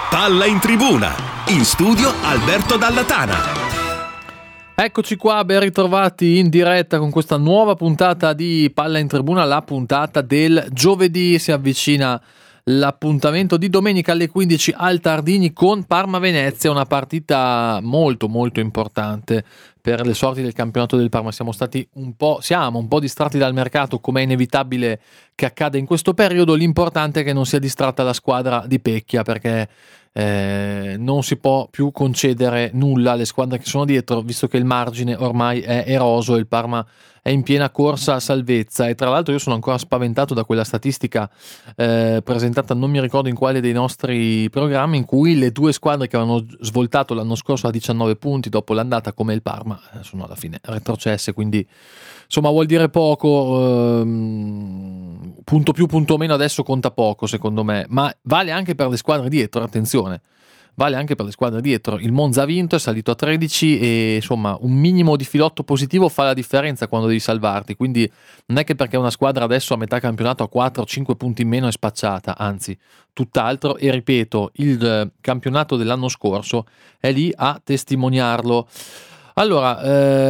Palla in tribuna, in studio Alberto Dallatana. Eccoci qua, ben ritrovati in diretta con questa nuova puntata di Palla in Tribuna, la puntata del giovedì. Si avvicina l'appuntamento di domenica alle 15 al Tardini con Parma-Venezia, una partita molto molto importante per le sorti del campionato del Parma. Siamo un po' distratti dal mercato, come è inevitabile che accada in questo periodo. L'importante è che non sia distratta la squadra di Pecchia, perché non si può più concedere nulla alle squadre che sono dietro, visto che il margine ormai è eroso e il Parma è in piena corsa a salvezza. E tra l'altro io sono ancora spaventato da quella statistica presentata, non mi ricordo in quale dei nostri programmi, in cui le due squadre che avevano svoltato l'anno scorso a 19 punti dopo l'andata, come il Parma, sono alla fine retrocesse, quindi insomma vuol dire poco. Punto più punto meno adesso conta poco, secondo me, ma vale anche per le squadre dietro, attenzione, vale anche per le squadre dietro. Il Monza ha vinto, è salito a 13 e insomma un minimo di filotto positivo fa la differenza quando devi salvarti, quindi non è che perché una squadra adesso a metà campionato ha 4 o 5 punti in meno è spacciata, anzi tutt'altro. E ripeto, il campionato dell'anno scorso è lì a testimoniarlo. Allora,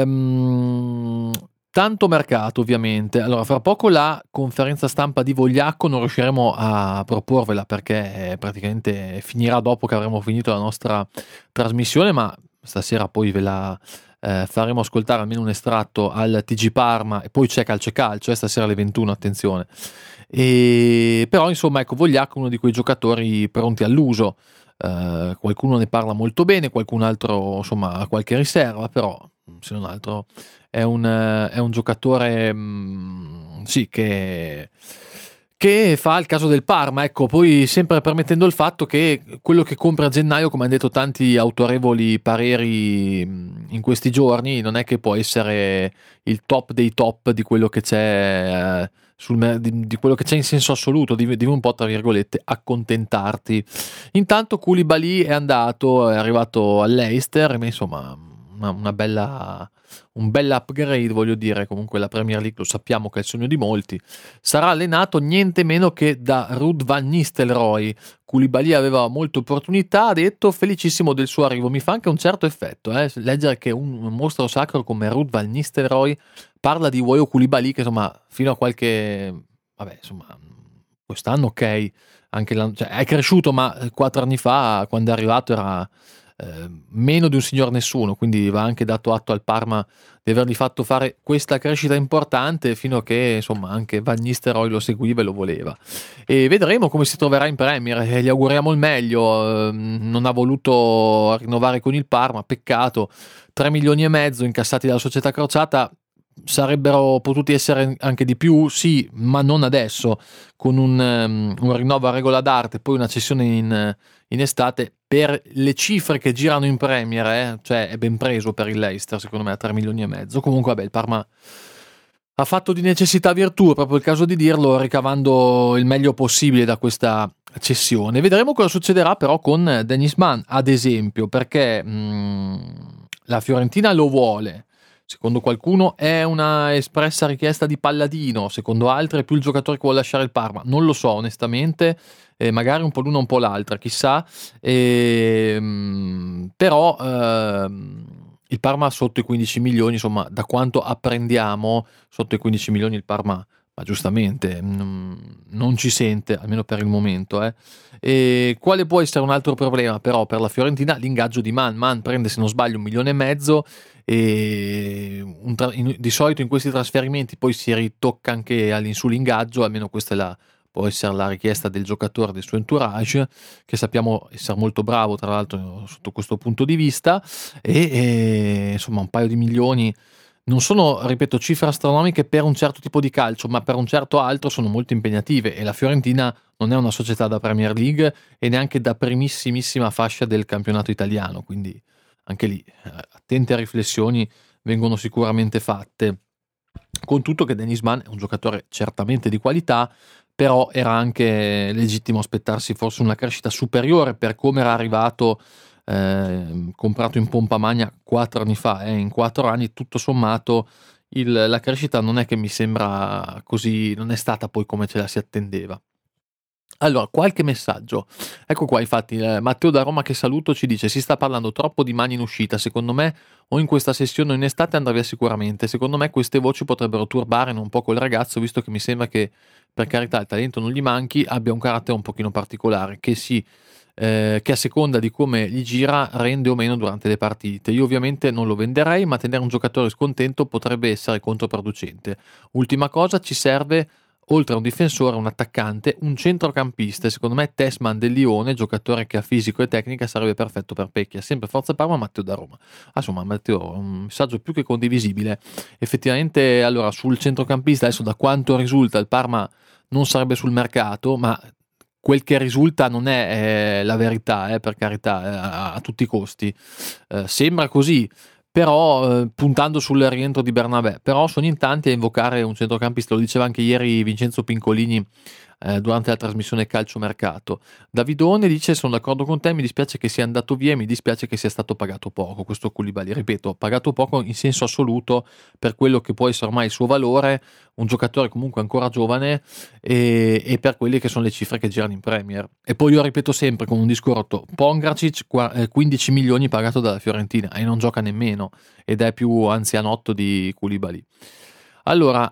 tanto mercato ovviamente. Allora, fra poco la conferenza stampa di Vogliacco non riusciremo a proporvela perché praticamente finirà dopo che avremo finito la nostra trasmissione, ma stasera poi ve la faremo ascoltare almeno un estratto al TG Parma, e poi c'è calcio, stasera alle 21, attenzione. Però insomma, ecco, Vogliacco è uno di quei giocatori pronti all'uso. Qualcuno ne parla molto bene, qualcun altro insomma ha qualche riserva, però se non altro è un giocatore sì, che fa il caso del Parma, ecco. Poi sempre permettendo il fatto che quello che compra a gennaio, come hanno detto tanti autorevoli pareri in questi giorni, non è che può essere il top dei top di quello che c'è di quello che c'è in senso assoluto. Devi un po', tra virgolette, accontentarti. Intanto Koulibaly è arrivato all'Leicester, ma insomma un bel upgrade, voglio dire. Comunque la Premier League lo sappiamo che è il sogno di molti. Sarà allenato niente meno che da Ruud van Nistelrooy. Koulibaly aveva molte opportunità, ha detto, felicissimo del suo arrivo. Mi fa anche un certo effetto leggere che un mostro sacro come Ruud van Nistelrooy parla di Wayo Koulibaly, che insomma fino a quest'anno ok, anche cioè, è cresciuto, ma 4 anni fa, quando è arrivato, era meno di un signor nessuno, quindi va anche dato atto al Parma di avergli fatto fare questa crescita importante, fino a che insomma anche Van Nistelrooy lo seguiva e lo voleva. E vedremo come si troverà in Premier, gli auguriamo il meglio. Non ha voluto rinnovare con il Parma, peccato. 3,5 milioni incassati dalla società crociata sarebbero potuti essere anche di più, sì, ma non adesso, con un rinnovo a regola d'arte, poi una cessione in estate. Per le cifre che girano in Premier, cioè è ben preso per il Leicester, secondo me, a 3,5 milioni. Comunque vabbè, il Parma ha fatto di necessità virtù, è proprio il caso di dirlo, ricavando il meglio possibile da questa cessione. Vedremo cosa succederà però con Dennis Mann, ad esempio, perché la Fiorentina lo vuole. Secondo qualcuno è una espressa richiesta di Palladino, secondo altri è più il giocatore che vuole lasciare il Parma. Non lo so onestamente, magari un po' l'una un po' l'altra, chissà. Però il Parma sotto i 15 milioni, insomma, da quanto apprendiamo, sotto i 15 milioni il Parma, ma giustamente, non ci sente, almeno per il momento. E quale può essere un altro problema però per la Fiorentina? L'ingaggio di Mann. Mann prende, se non sbaglio, 1,5 milioni, e di solito in questi trasferimenti poi si ritocca anche sull'ingaggio, almeno questa può essere la richiesta del giocatore, del suo entourage, che sappiamo essere molto bravo tra l'altro sotto questo punto di vista. E insomma un paio di milioni non sono, ripeto, cifre astronomiche per un certo tipo di calcio, ma per un certo altro sono molto impegnative, e la Fiorentina non è una società da Premier League e neanche da primissimissima fascia del campionato italiano, quindi anche lì attente riflessioni vengono sicuramente fatte. Con tutto che Dennis Mann è un giocatore certamente di qualità, però era anche legittimo aspettarsi forse una crescita superiore per come era arrivato, comprato in pompa magna 4 anni fa. In 4 anni tutto sommato la crescita non è che mi sembra così, non è stata poi come ce la si attendeva. Allora, qualche messaggio. Ecco qua, infatti, Matteo da Roma che saluto ci dice: si sta parlando troppo di mani in uscita, secondo me o in questa sessione o in estate andrà via sicuramente. Secondo me queste voci potrebbero turbare un po' quel ragazzo, visto che mi sembra che, per carità, il talento non gli manchi, abbia un carattere un pochino particolare, che a seconda di come gli gira rende o meno durante le partite. Io ovviamente non lo venderei, ma tenere un giocatore scontento potrebbe essere controproducente. Ultima cosa, ci serve, oltre a un difensore, un attaccante, un centrocampista. Secondo me Tessman del Lione, giocatore che ha fisico e tecnica, sarebbe perfetto per Pecchia. Sempre Forza Parma, Matteo da Roma. Insomma, Matteo, un messaggio più che condivisibile. Effettivamente, allora, sul centrocampista, adesso da quanto risulta, il Parma non sarebbe sul mercato, ma quel che risulta non è la verità, per carità, a tutti i costi. Sembra così, però puntando sul rientro di Bernabé. Però sono in tanti a invocare un centrocampista, lo diceva anche ieri Vincenzo Pincolini durante la trasmissione Calciomercato. Davidone dice: sono d'accordo con te, mi dispiace che sia andato via e mi dispiace che sia stato pagato poco. Questo Koulibaly, ripeto, pagato poco in senso assoluto per quello che può essere ormai il suo valore, un giocatore comunque ancora giovane, e per quelle che sono le cifre che girano in Premier. E poi io ripeto sempre con un discorso: Pongracic 15 milioni pagato dalla Fiorentina e non gioca nemmeno, ed è più anzianotto di Koulibaly. Allora,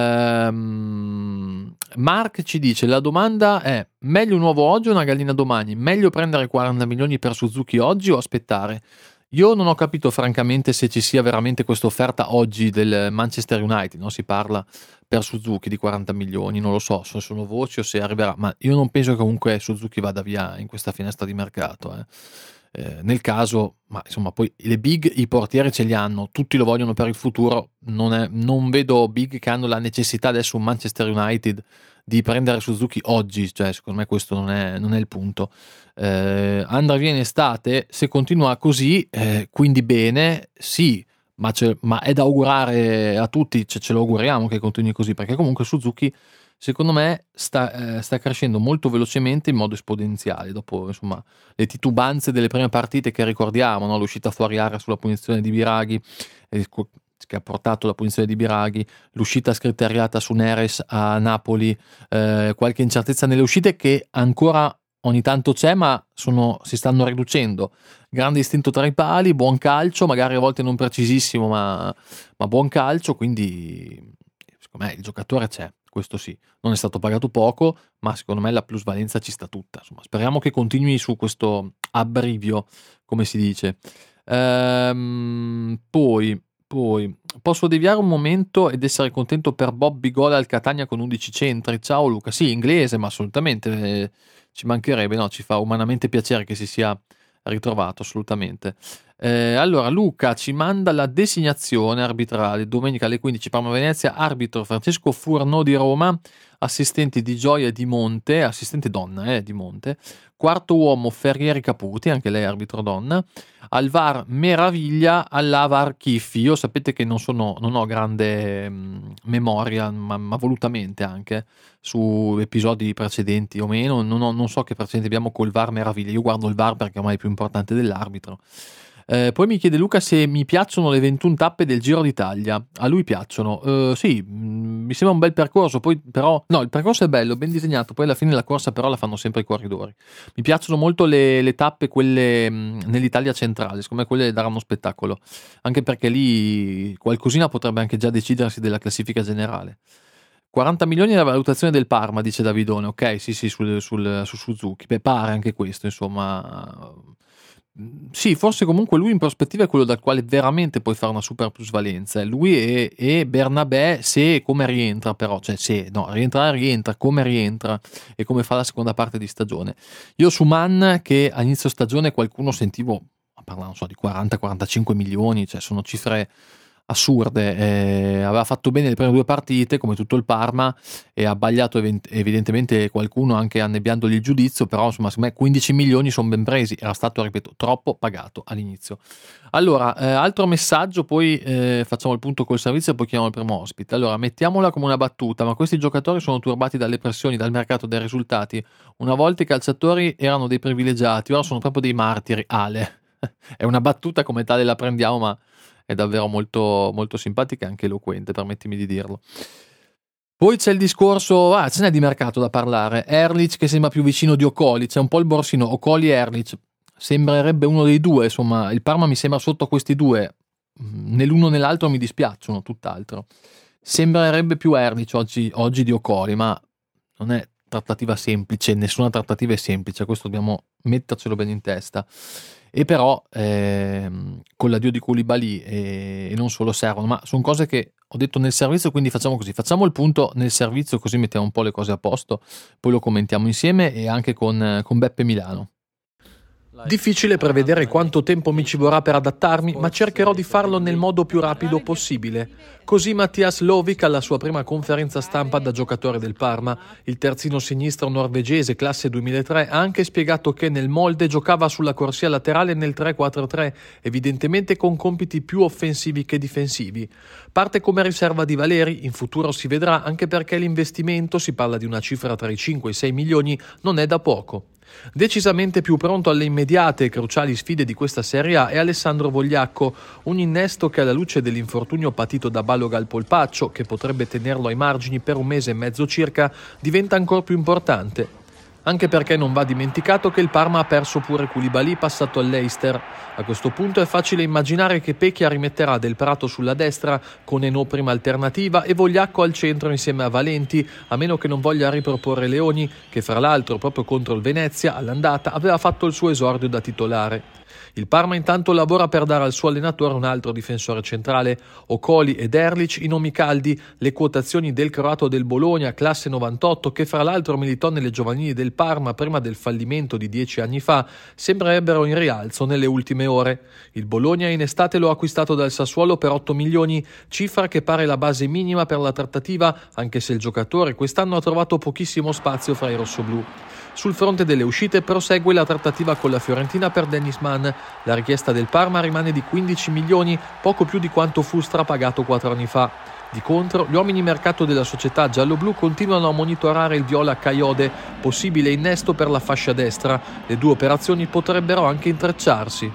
Mark ci dice: la domanda è: meglio un uovo oggi o una gallina domani? Meglio prendere 40 milioni per Suzuki oggi o aspettare? Io non ho capito francamente se ci sia veramente questa offerta oggi del Manchester United, no? Si parla per Suzuki di 40 milioni, non lo so se sono voci o se arriverà, ma io non penso che comunque Suzuki vada via in questa finestra di mercato. Nel caso, ma insomma, poi le big, i portieri ce li hanno, tutti lo vogliono per il futuro. Non vedo big che hanno la necessità adesso un Manchester United di prendere Suzuki oggi, cioè secondo me questo non è il punto. Andrà via in estate, se continua così, quindi bene, sì, ma è da augurare a tutti, ce lo auguriamo che continui così, perché comunque Suzuki secondo me sta crescendo molto velocemente in modo esponenziale dopo, insomma, le titubanze delle prime partite che ricordiamo, no? L'uscita fuori area sulla punizione di Biraghi, che ha portato la punizione di Biraghi, l'uscita scriteriata su Neres a Napoli, qualche incertezza nelle uscite che ancora ogni tanto c'è, ma si stanno riducendo. Grande istinto tra i pali, buon calcio, magari a volte non precisissimo, ma buon calcio, quindi secondo me il giocatore c'è, questo sì. Non è stato pagato poco, ma secondo me la plusvalenza ci sta tutta. Insomma, speriamo che continui su questo abbrivio, come si dice. Poi posso deviare un momento ed essere contento per Bobby gol al Catania con 11 centri. Ciao Luca, sì, inglese, ma assolutamente ci mancherebbe, no? Ci fa umanamente piacere che si sia ritrovato, assolutamente. Allora Luca ci manda la designazione arbitrale domenica alle 15 Parma-Venezia, arbitro Francesco Furno di Roma, assistenti Di Gioia e Di Monte, assistente donna Di Monte, quarto uomo Ferrieri Caputi, anche lei arbitro donna, al VAR Meraviglia, all'AVAR Chiffi. Io sapete che non ho grande memoria, ma volutamente anche, su episodi precedenti o meno, non so che precedenti abbiamo col VAR Meraviglia. Io guardo il VAR perché ormai è più importante dell'arbitro. Poi mi chiede Luca se mi piacciono le 21 tappe del Giro d'Italia. A lui piacciono. Sì, mi sembra un bel percorso, poi però no, il percorso è bello, ben disegnato, poi alla fine la corsa però la fanno sempre i corridori. Mi piacciono molto le tappe, quelle nell'Italia centrale, secondo me quelle daranno spettacolo, anche perché lì qualcosina potrebbe anche già decidersi della classifica generale. 40 milioni è la valutazione del Parma, dice Davidone. Ok, sì, su Suzuki. Beh, pare anche questo, insomma. Sì, forse comunque lui in prospettiva è quello dal quale veramente puoi fare una super plusvalenza. Lui e Bernabé, se e come rientra, però, cioè se, no, rientra, come rientra e come fa la seconda parte di stagione. Io su Man, che a inizio stagione qualcuno sentivo, parlando, non so, di 40-45 milioni, cioè sono cifre assurde. Aveva fatto bene le prime due partite come tutto il Parma e ha sbagliato evidentemente qualcuno anche annebbiandogli il giudizio, però insomma secondo me 15 milioni sono ben presi, era stato, ripeto, troppo pagato all'inizio. Allora, altro messaggio, poi facciamo il punto col servizio e poi chiamiamo il primo ospite. Allora, mettiamola come una battuta: ma questi giocatori sono turbati dalle pressioni, dal mercato, dai risultati. Una volta i calciatori erano dei privilegiati, ora sono proprio dei martiri. Ale è una battuta, come tale la prendiamo, ma è davvero molto, molto simpatica e anche eloquente, permettimi di dirlo. Poi c'è il discorso, ce n'è di mercato da parlare. Erlich che sembra più vicino di Okoli, c'è un po' il borsino Okoli-Erlich, sembrerebbe uno dei due, insomma il Parma mi sembra sotto questi due, nell'uno nell'altro mi dispiacciono, tutt'altro. Sembrerebbe più Erlich oggi di Okoli, ma non è trattativa semplice, nessuna trattativa è semplice, questo dobbiamo mettercelo bene in testa. E però con l'addio di Koulibaly e non solo servono, ma sono cose che ho detto nel servizio, quindi facciamo così, facciamo il punto nel servizio così mettiamo un po' le cose a posto, poi lo commentiamo insieme e anche con Beppe Milano. Difficile prevedere quanto tempo mi ci vorrà per adattarmi, ma cercherò di farlo nel modo più rapido possibile. Così Mattias Lovic alla sua prima conferenza stampa da giocatore del Parma. Il terzino sinistro norvegese classe 2003 ha anche spiegato che nel molde giocava sulla corsia laterale nel 3-4-3, evidentemente con compiti più offensivi che difensivi. Parte come riserva di Valeri, in futuro si vedrà, anche perché l'investimento, si parla di una cifra tra i 5 e i 6 milioni, non è da poco. Decisamente più pronto alle immediate e cruciali sfide di questa Serie A è Alessandro Vogliacco, un innesto che alla luce dell'infortunio patito da Balogun Polpaccio, che potrebbe tenerlo ai margini per un mese e mezzo circa, diventa ancora più importante. Anche perché non va dimenticato che il Parma ha perso pure Koulibaly passato all'Leicester. A questo punto è facile immaginare che Pecchia rimetterà Del Prato sulla destra con Eno prima alternativa e Vogliacco al centro insieme a Valenti, a meno che non voglia riproporre Leoni, che fra l'altro proprio contro il Venezia all'andata aveva fatto il suo esordio da titolare. Il Parma intanto lavora per dare al suo allenatore un altro difensore centrale. Okoli ed Erlich i nomi caldi, le quotazioni del croato del Bologna, classe 98, che fra l'altro militò nelle giovanili del Parma prima del fallimento di 10 anni fa, sembrerebbero in rialzo nelle ultime ore. Il Bologna in estate lo ha acquistato dal Sassuolo per 8 milioni, cifra che pare la base minima per la trattativa, anche se il giocatore quest'anno ha trovato pochissimo spazio fra i rossoblù. Sul fronte delle uscite prosegue la trattativa con la Fiorentina per Dennis Mann. La richiesta del Parma rimane di 15 milioni, poco più di quanto fu strapagato 4 anni fa. Di contro, gli uomini mercato della società gialloblu continuano a monitorare il viola Kayode, possibile innesto per la fascia destra. Le due operazioni potrebbero anche intrecciarsi.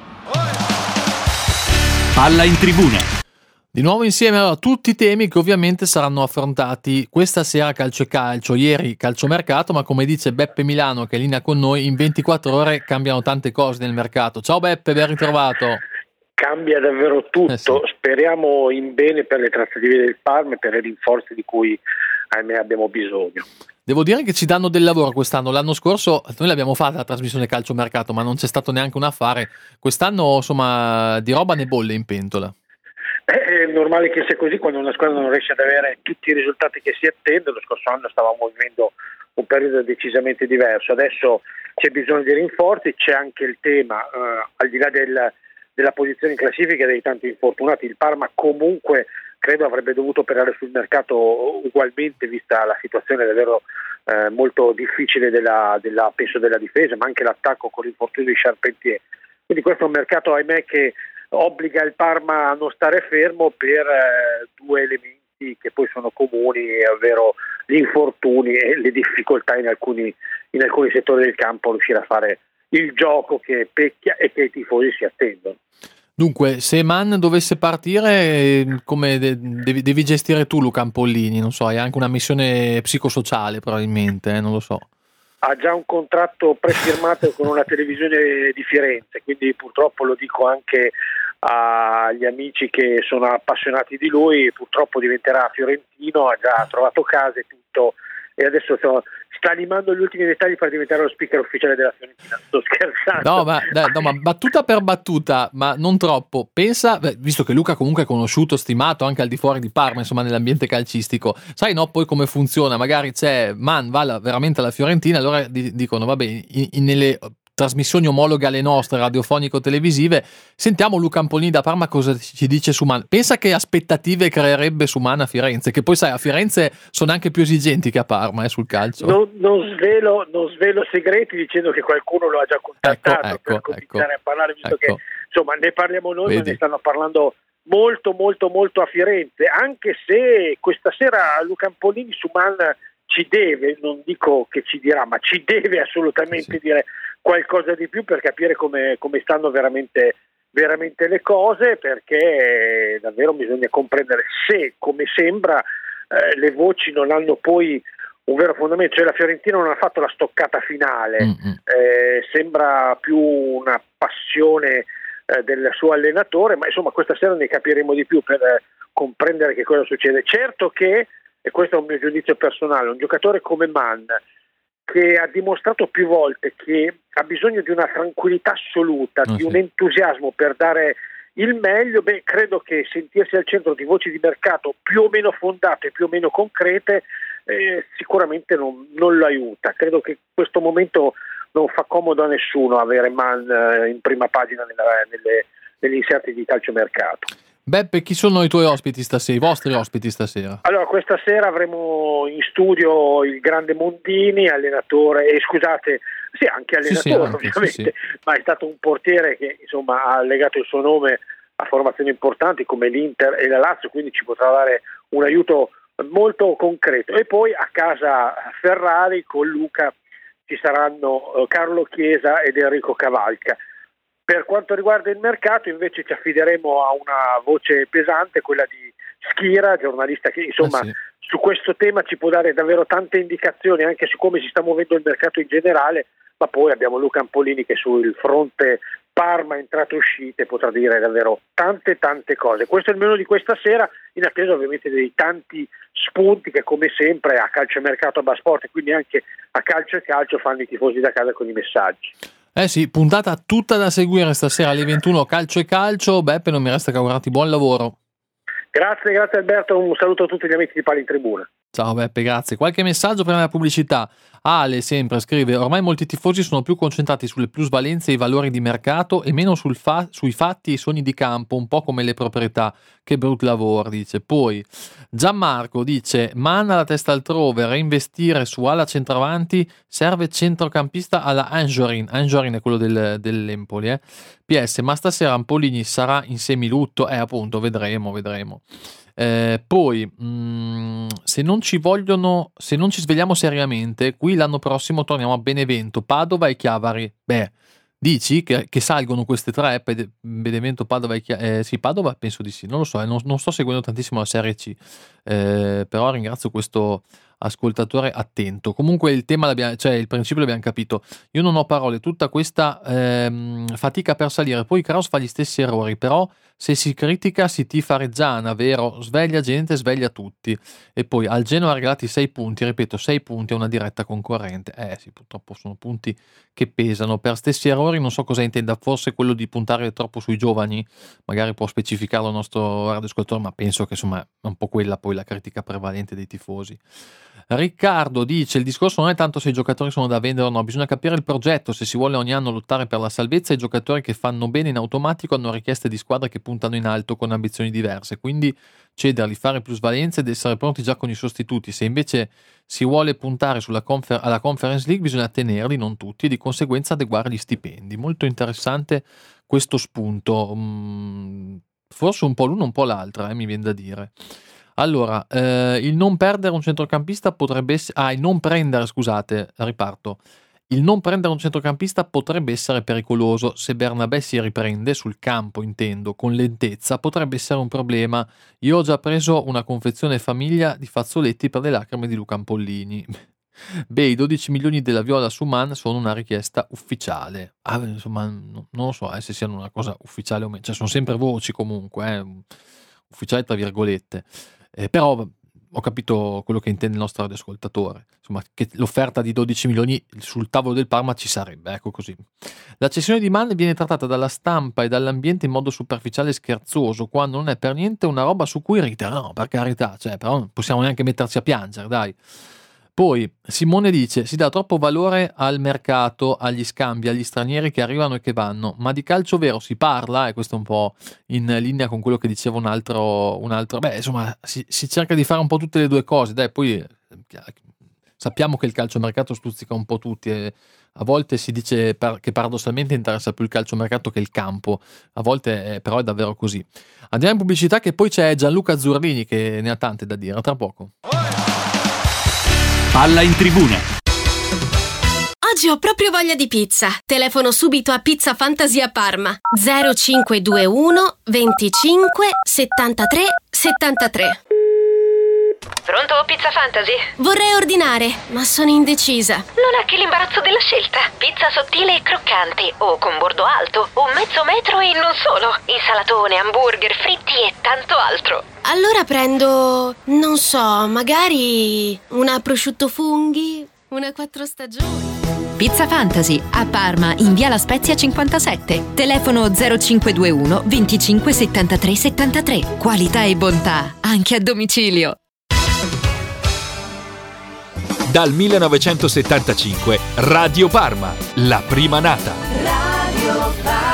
Palla in tribuna. Di nuovo insieme a tutti i temi che ovviamente saranno affrontati questa sera calcio e calcio, ieri calciomercato, ma come dice Beppe Milano che è in linea con noi, in 24 ore cambiano tante cose nel mercato. Ciao Beppe, ben ritrovato. Cambia davvero tutto, Sì. Speriamo in bene per le trattative del Parma e per i rinforzi di cui ahimè abbiamo bisogno. Devo dire che ci danno del lavoro quest'anno, l'anno scorso noi l'abbiamo fatta la trasmissione calciomercato ma non c'è stato neanche un affare, quest'anno insomma di roba ne bolle in pentola. È normale che sia così quando una squadra non riesce ad avere tutti i risultati che si attende. Lo scorso anno stavamo vivendo un periodo decisamente diverso, adesso c'è bisogno di rinforzi, c'è anche il tema, al di là della posizione in classifica e dei tanti infortunati, il Parma comunque credo avrebbe dovuto operare sul mercato ugualmente vista la situazione davvero molto difficile penso della difesa, ma anche l'attacco con l'infortunio di Charpentier. Quindi questo è un mercato ahimè che obbliga il Parma a non stare fermo per due elementi che poi sono comuni, ovvero gli infortuni e le difficoltà in alcuni settori del campo a riuscire a fare il gioco che Pecchia e che i tifosi si attendono. Dunque, se Mann dovesse partire, come devi gestire tu Luca Ampollini? Non so, hai anche una missione psicosociale probabilmente, non lo so. Ha già un contratto prefirmato con una televisione di Firenze, quindi purtroppo lo dico anche agli amici che sono appassionati di lui, purtroppo diventerà fiorentino, ha già trovato casa e tutto, e adesso sta limando gli ultimi dettagli per diventare lo speaker ufficiale della Fiorentina. Sto scherzando. No, ma battuta per battuta, ma non troppo. Pensa, visto che Luca comunque è conosciuto, stimato anche al di fuori di Parma, insomma nell'ambiente calcistico, sai no poi come funziona, magari c'è Mann va veramente alla Fiorentina, allora dicono vabbè nelle trasmissioni omologhe alle nostre radiofonico-televisive sentiamo Luca Ampollini da Parma cosa ci dice su Mann. Pensa che aspettative creerebbe su Mann a Firenze, che poi sai a Firenze sono anche più esigenti che a Parma sul calcio. Non svelo segreti dicendo che qualcuno lo ha già contattato per cominciare a parlare, visto che insomma ne parliamo noi. Vedi. Ma ne stanno parlando molto molto molto a Firenze, anche se questa sera Luca Ampollini su Mann ci deve, non dico che ci dirà, ma ci deve assolutamente dire qualcosa di più per capire come stanno veramente le cose, perché davvero bisogna comprendere se, come sembra, le voci non hanno poi un vero fondamento, cioè la Fiorentina non ha fatto la stoccata finale, sembra più una passione del suo allenatore, ma insomma questa sera ne capiremo di più per comprendere che cosa succede. Certo che, e questo è un mio giudizio personale, un giocatore come Mann, che ha dimostrato più volte che ha bisogno di una tranquillità assoluta, di un entusiasmo per dare il meglio, credo che sentirsi al centro di voci di mercato più o meno fondate, più o meno concrete, sicuramente non lo aiuta. Credo che questo momento non fa comodo a nessuno avere Mann in prima pagina negli inserti di calciomercato. Beppe, chi sono i tuoi ospiti stasera, i vostri ospiti stasera? Allora, questa sera avremo in studio il grande Mondini, allenatore, anche allenatore ovviamente, ma è stato un portiere che insomma ha legato il suo nome a formazioni importanti come l'Inter e la Lazio, quindi ci potrà dare un aiuto molto concreto. E poi a casa Ferrari con Luca ci saranno Carlo Chiesa ed Enrico Cavalca. Per quanto riguarda il mercato invece ci affideremo a una voce pesante, quella di Schira, giornalista che insomma su questo tema ci può dare davvero tante indicazioni anche su come si sta muovendo il mercato in generale, ma poi abbiamo Luca Ampolini che sul fronte Parma entrate e uscite potrà dire davvero tante cose. Questo è il menù di questa sera, in attesa ovviamente dei tanti spunti che come sempre a Calciomercato, a Basport e quindi anche a Calcio e Calcio fanno i tifosi da casa con i messaggi. Puntata tutta da seguire stasera alle 21, Calcio e Calcio. Beppe, non mi resta che augurarti buon lavoro. Grazie Alberto, un saluto a tutti gli amici di Palla in Tribuna. Ciao Beppe, grazie. Qualche messaggio prima della pubblicità. Ale sempre scrive: ormai molti tifosi sono più concentrati sulle plusvalenze e i valori di mercato e meno sui fatti e i sogni di campo, un po' come le proprietà. Che brutto lavoro, dice. Poi Gianmarco dice: Mann alla testa altrove, reinvestire su ala centravanti, serve centrocampista alla Anjorin è quello dell'Empoli. PS, ma stasera Ampolini sarà in semilutto? Appunto, vedremo. Poi se non ci svegliamo seriamente, qui l'anno prossimo torniamo a Benevento, Padova e Chiavari. Dici che salgono queste tre? Benevento, Padova e Chiavari? Sì, Padova penso di sì, non lo so, non sto seguendo tantissimo la Serie C, però ringrazio questo ascoltatore attento. Comunque il tema il principio l'abbiamo capito. Io non ho parole, tutta questa fatica per salire, poi Kraus fa gli stessi errori, però se si critica si tifa Reggiana, vero? Sveglia gente, sveglia tutti. E poi al Genoa regalati 6 punti, ripeto 6 punti a una diretta concorrente. Sì, purtroppo sono punti che pesano. Per stessi errori non so cosa intenda, forse quello di puntare troppo sui giovani, magari può specificarlo il nostro radioascoltatore, ma penso che insomma è un po' quella poi la critica prevalente dei tifosi. Riccardo dice: il discorso non è tanto se i giocatori sono da vendere o no, bisogna capire il progetto. Se si vuole ogni anno lottare per la salvezza, i giocatori che fanno bene in automatico hanno richieste di squadre che puntano in alto con ambizioni diverse, quindi cederli, fare plusvalenze ed essere pronti già con i sostituti. Se invece si vuole puntare alla Conference League, bisogna tenerli, non tutti, e di conseguenza adeguare gli stipendi. Molto interessante questo spunto, forse un po' l'uno un po' l'altra, mi viene da dire. Allora, il non perdere un centrocampista potrebbe essere... il non prendere un centrocampista potrebbe essere pericoloso. Se Bernabé si riprende, sul campo intendo, con lentezza, potrebbe essere un problema. Io ho già preso una confezione famiglia di fazzoletti per le lacrime di Luca Ampollini. I 12 milioni della Viola su Mann sono una richiesta ufficiale. Insomma, non lo so se siano una cosa ufficiale o meno. Cioè, sono sempre voci comunque, ufficiale tra virgolette. Però ho capito quello che intende il nostro radioascoltatore, insomma, che l'offerta di 12 milioni sul tavolo del Parma ci sarebbe, ecco così. La cessione di Mann viene trattata dalla stampa e dall'ambiente in modo superficiale e scherzoso, quando non è per niente una roba su cui ridere, no, per carità, però non possiamo neanche metterci a piangere, dai. Poi Simone dice: si dà troppo valore al mercato, agli scambi, agli stranieri che arrivano e che vanno, ma di calcio vero si parla, e questo è un po' in linea con quello che diceva un altro. Insomma, si cerca di fare un po' tutte le due cose, dai. Poi sappiamo che il calciomercato stuzzica un po' tutti, e a volte si dice che paradossalmente interessa più il calciomercato che il campo, a volte però è davvero così. Andiamo in pubblicità, che poi c'è Gianluca Zurlini che ne ha tante da dire, tra poco. Palla in Tribuna. Oggi ho proprio voglia di pizza. Telefono subito a Pizza Fantasia Parma 0521 25 73 73. Pronto, Pizza Fantasy? Vorrei ordinare, ma sono indecisa. Non è che l'imbarazzo della scelta. Pizza sottile e croccante, o con bordo alto, o mezzo metro e non solo. Insalatone, hamburger, fritti e tanto altro. Allora prendo, non so, magari una prosciutto funghi, una 4 stagioni. Pizza Fantasy, a Parma, in via La Spezia 57. Telefono 0521 25 73 73. Qualità e bontà, anche a domicilio. Dal 1975 Radio Parma, la prima nata. Radio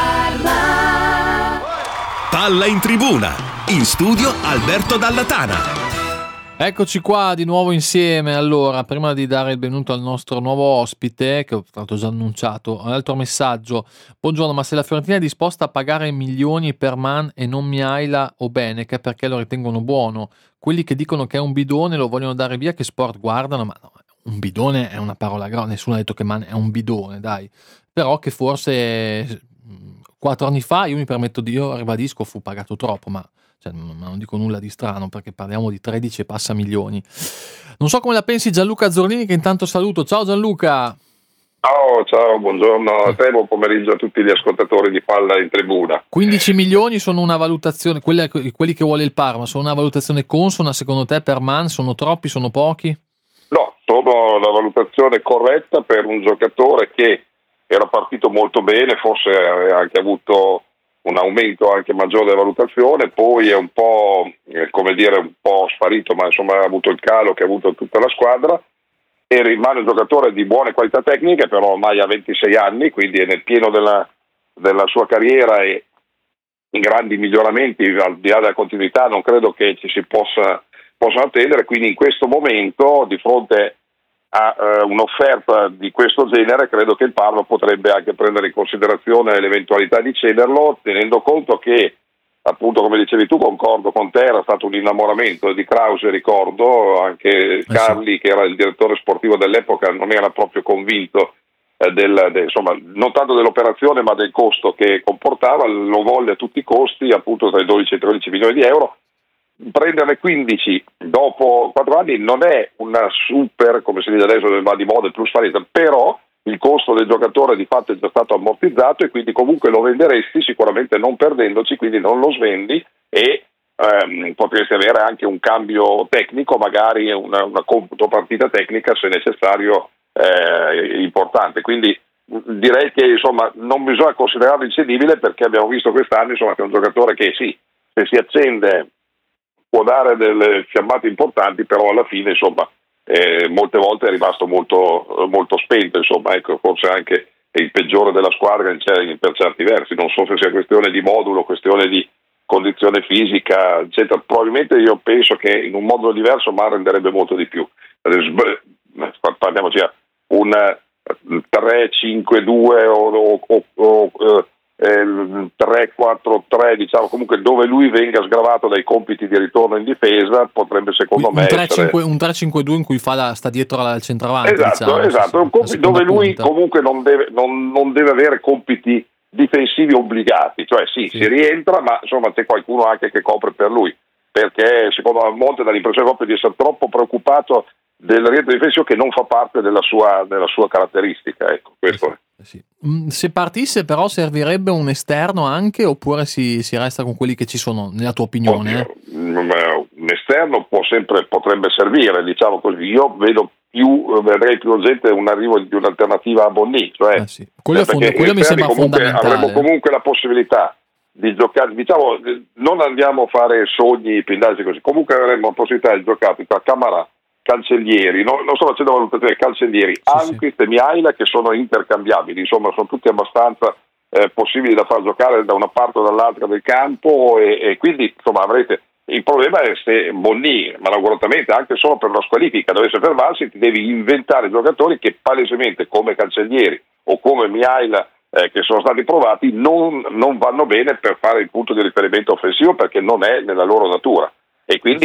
Parma. Palla in tribuna. In studio Alberto Dalla Tana. Eccoci qua di nuovo insieme. Allora, prima di dare il benvenuto al nostro nuovo ospite, che ho tra l'altro già annunciato, un altro messaggio. Buongiorno, ma se la Fiorentina è disposta a pagare milioni per Man e non Miaila o Benec, perché lo ritengono buono? Quelli che dicono che è un bidone lo vogliono dare via, che sport guardano? Ma no, un bidone è una parola grossa, nessuno ha detto che Man è un bidone, dai. Però che forse 4 anni fa, io mi permetto io ribadisco, fu pagato troppo, ma non dico nulla di strano, perché parliamo di 13 e passa milioni. Non so come la pensi Gianluca Zorlini, che intanto saluto. Ciao Gianluca. Ciao, buongiorno a te, buon pomeriggio a tutti gli ascoltatori di Palla in tribuna. 15 milioni sono una valutazione, quelli che vuole il Parma, sono una valutazione consona secondo te per Man? Sono troppi, sono pochi? No, sono la valutazione corretta per un giocatore che era partito molto bene, forse ha anche avuto un aumento anche maggiore della valutazione, poi è un po' un po' sparito, ma insomma ha avuto il calo che ha avuto tutta la squadra e rimane un giocatore di buone qualità tecniche, però ormai ha 26 anni, quindi è nel pieno della sua carriera e in grandi miglioramenti, al di là della continuità non credo che ci si possano attendere, quindi in questo momento di fronte a un'offerta di questo genere credo che il Parma potrebbe anche prendere in considerazione l'eventualità di cederlo, tenendo conto che appunto, come dicevi tu, concordo con te, era stato un innamoramento di Krause, ricordo anche Carli, che era il direttore sportivo dell'epoca, non era proprio convinto insomma, non tanto dell'operazione ma del costo che comportava, lo volle a tutti i costi, appunto tra i 12 e i 13 milioni di euro. Prenderne 15 dopo 4 anni non è una super, come si dice adesso, va di moda, plus valida, però il costo del giocatore di fatto è già stato ammortizzato e quindi comunque lo venderesti sicuramente non perdendoci, quindi non lo svendi e potresti avere anche un cambio tecnico, magari una contropartita tecnica se necessario importante, quindi direi che insomma non bisogna considerarlo incedibile, perché abbiamo visto quest'anno insomma che è un giocatore che sì, se si accende può dare delle fiammate importanti, però alla fine insomma molte volte è rimasto molto, molto spento, insomma, ecco, forse anche il peggiore della squadra per certi versi, non so se sia questione di modulo, questione di condizione fisica, eccetera. Probabilmente io penso che in un modulo diverso ma renderebbe molto di più. Parliamoci un 3-5-2 o 3-4-3, diciamo, comunque dove lui venga sgravato dai compiti di ritorno in difesa, potrebbe secondo me essere un 3-5-2 in cui sta dietro al centravanti, esatto, un compito dove lui comunque non deve avere compiti difensivi obbligati, cioè sì, si rientra, ma insomma c'è qualcuno anche che copre per lui, perché secondo me Monte dà l'impressione proprio di essere troppo preoccupato del rientro difensivo che non fa parte della sua caratteristica, ecco, questo è. Sì. Se partisse però servirebbe un esterno anche, oppure si resta con quelli che ci sono, nella tua opinione? Un esterno potrebbe servire, diciamo così. Io vedrei più urgente un arrivo di un'alternativa a Bonni, cioè quello mi sembra fondamentale. Avremo comunque la possibilità di giocare, diciamo, non andiamo a fare sogni pindaggi così, comunque avremo la possibilità di giocare tra Camara, Cancellieri, non sto facendo valutazione, Cancellieri, Almqvist e Miaila, che sono intercambiabili, insomma sono tutti abbastanza possibili da far giocare da una parte o dall'altra del campo e quindi insomma avrete. Il problema è se Bonni, malauguratamente anche solo per una squalifica, dovesse fermarsi, ti devi inventare giocatori che palesemente come Cancellieri o come Miaila che sono stati provati non vanno bene per fare il punto di riferimento offensivo, perché non è nella loro natura, e quindi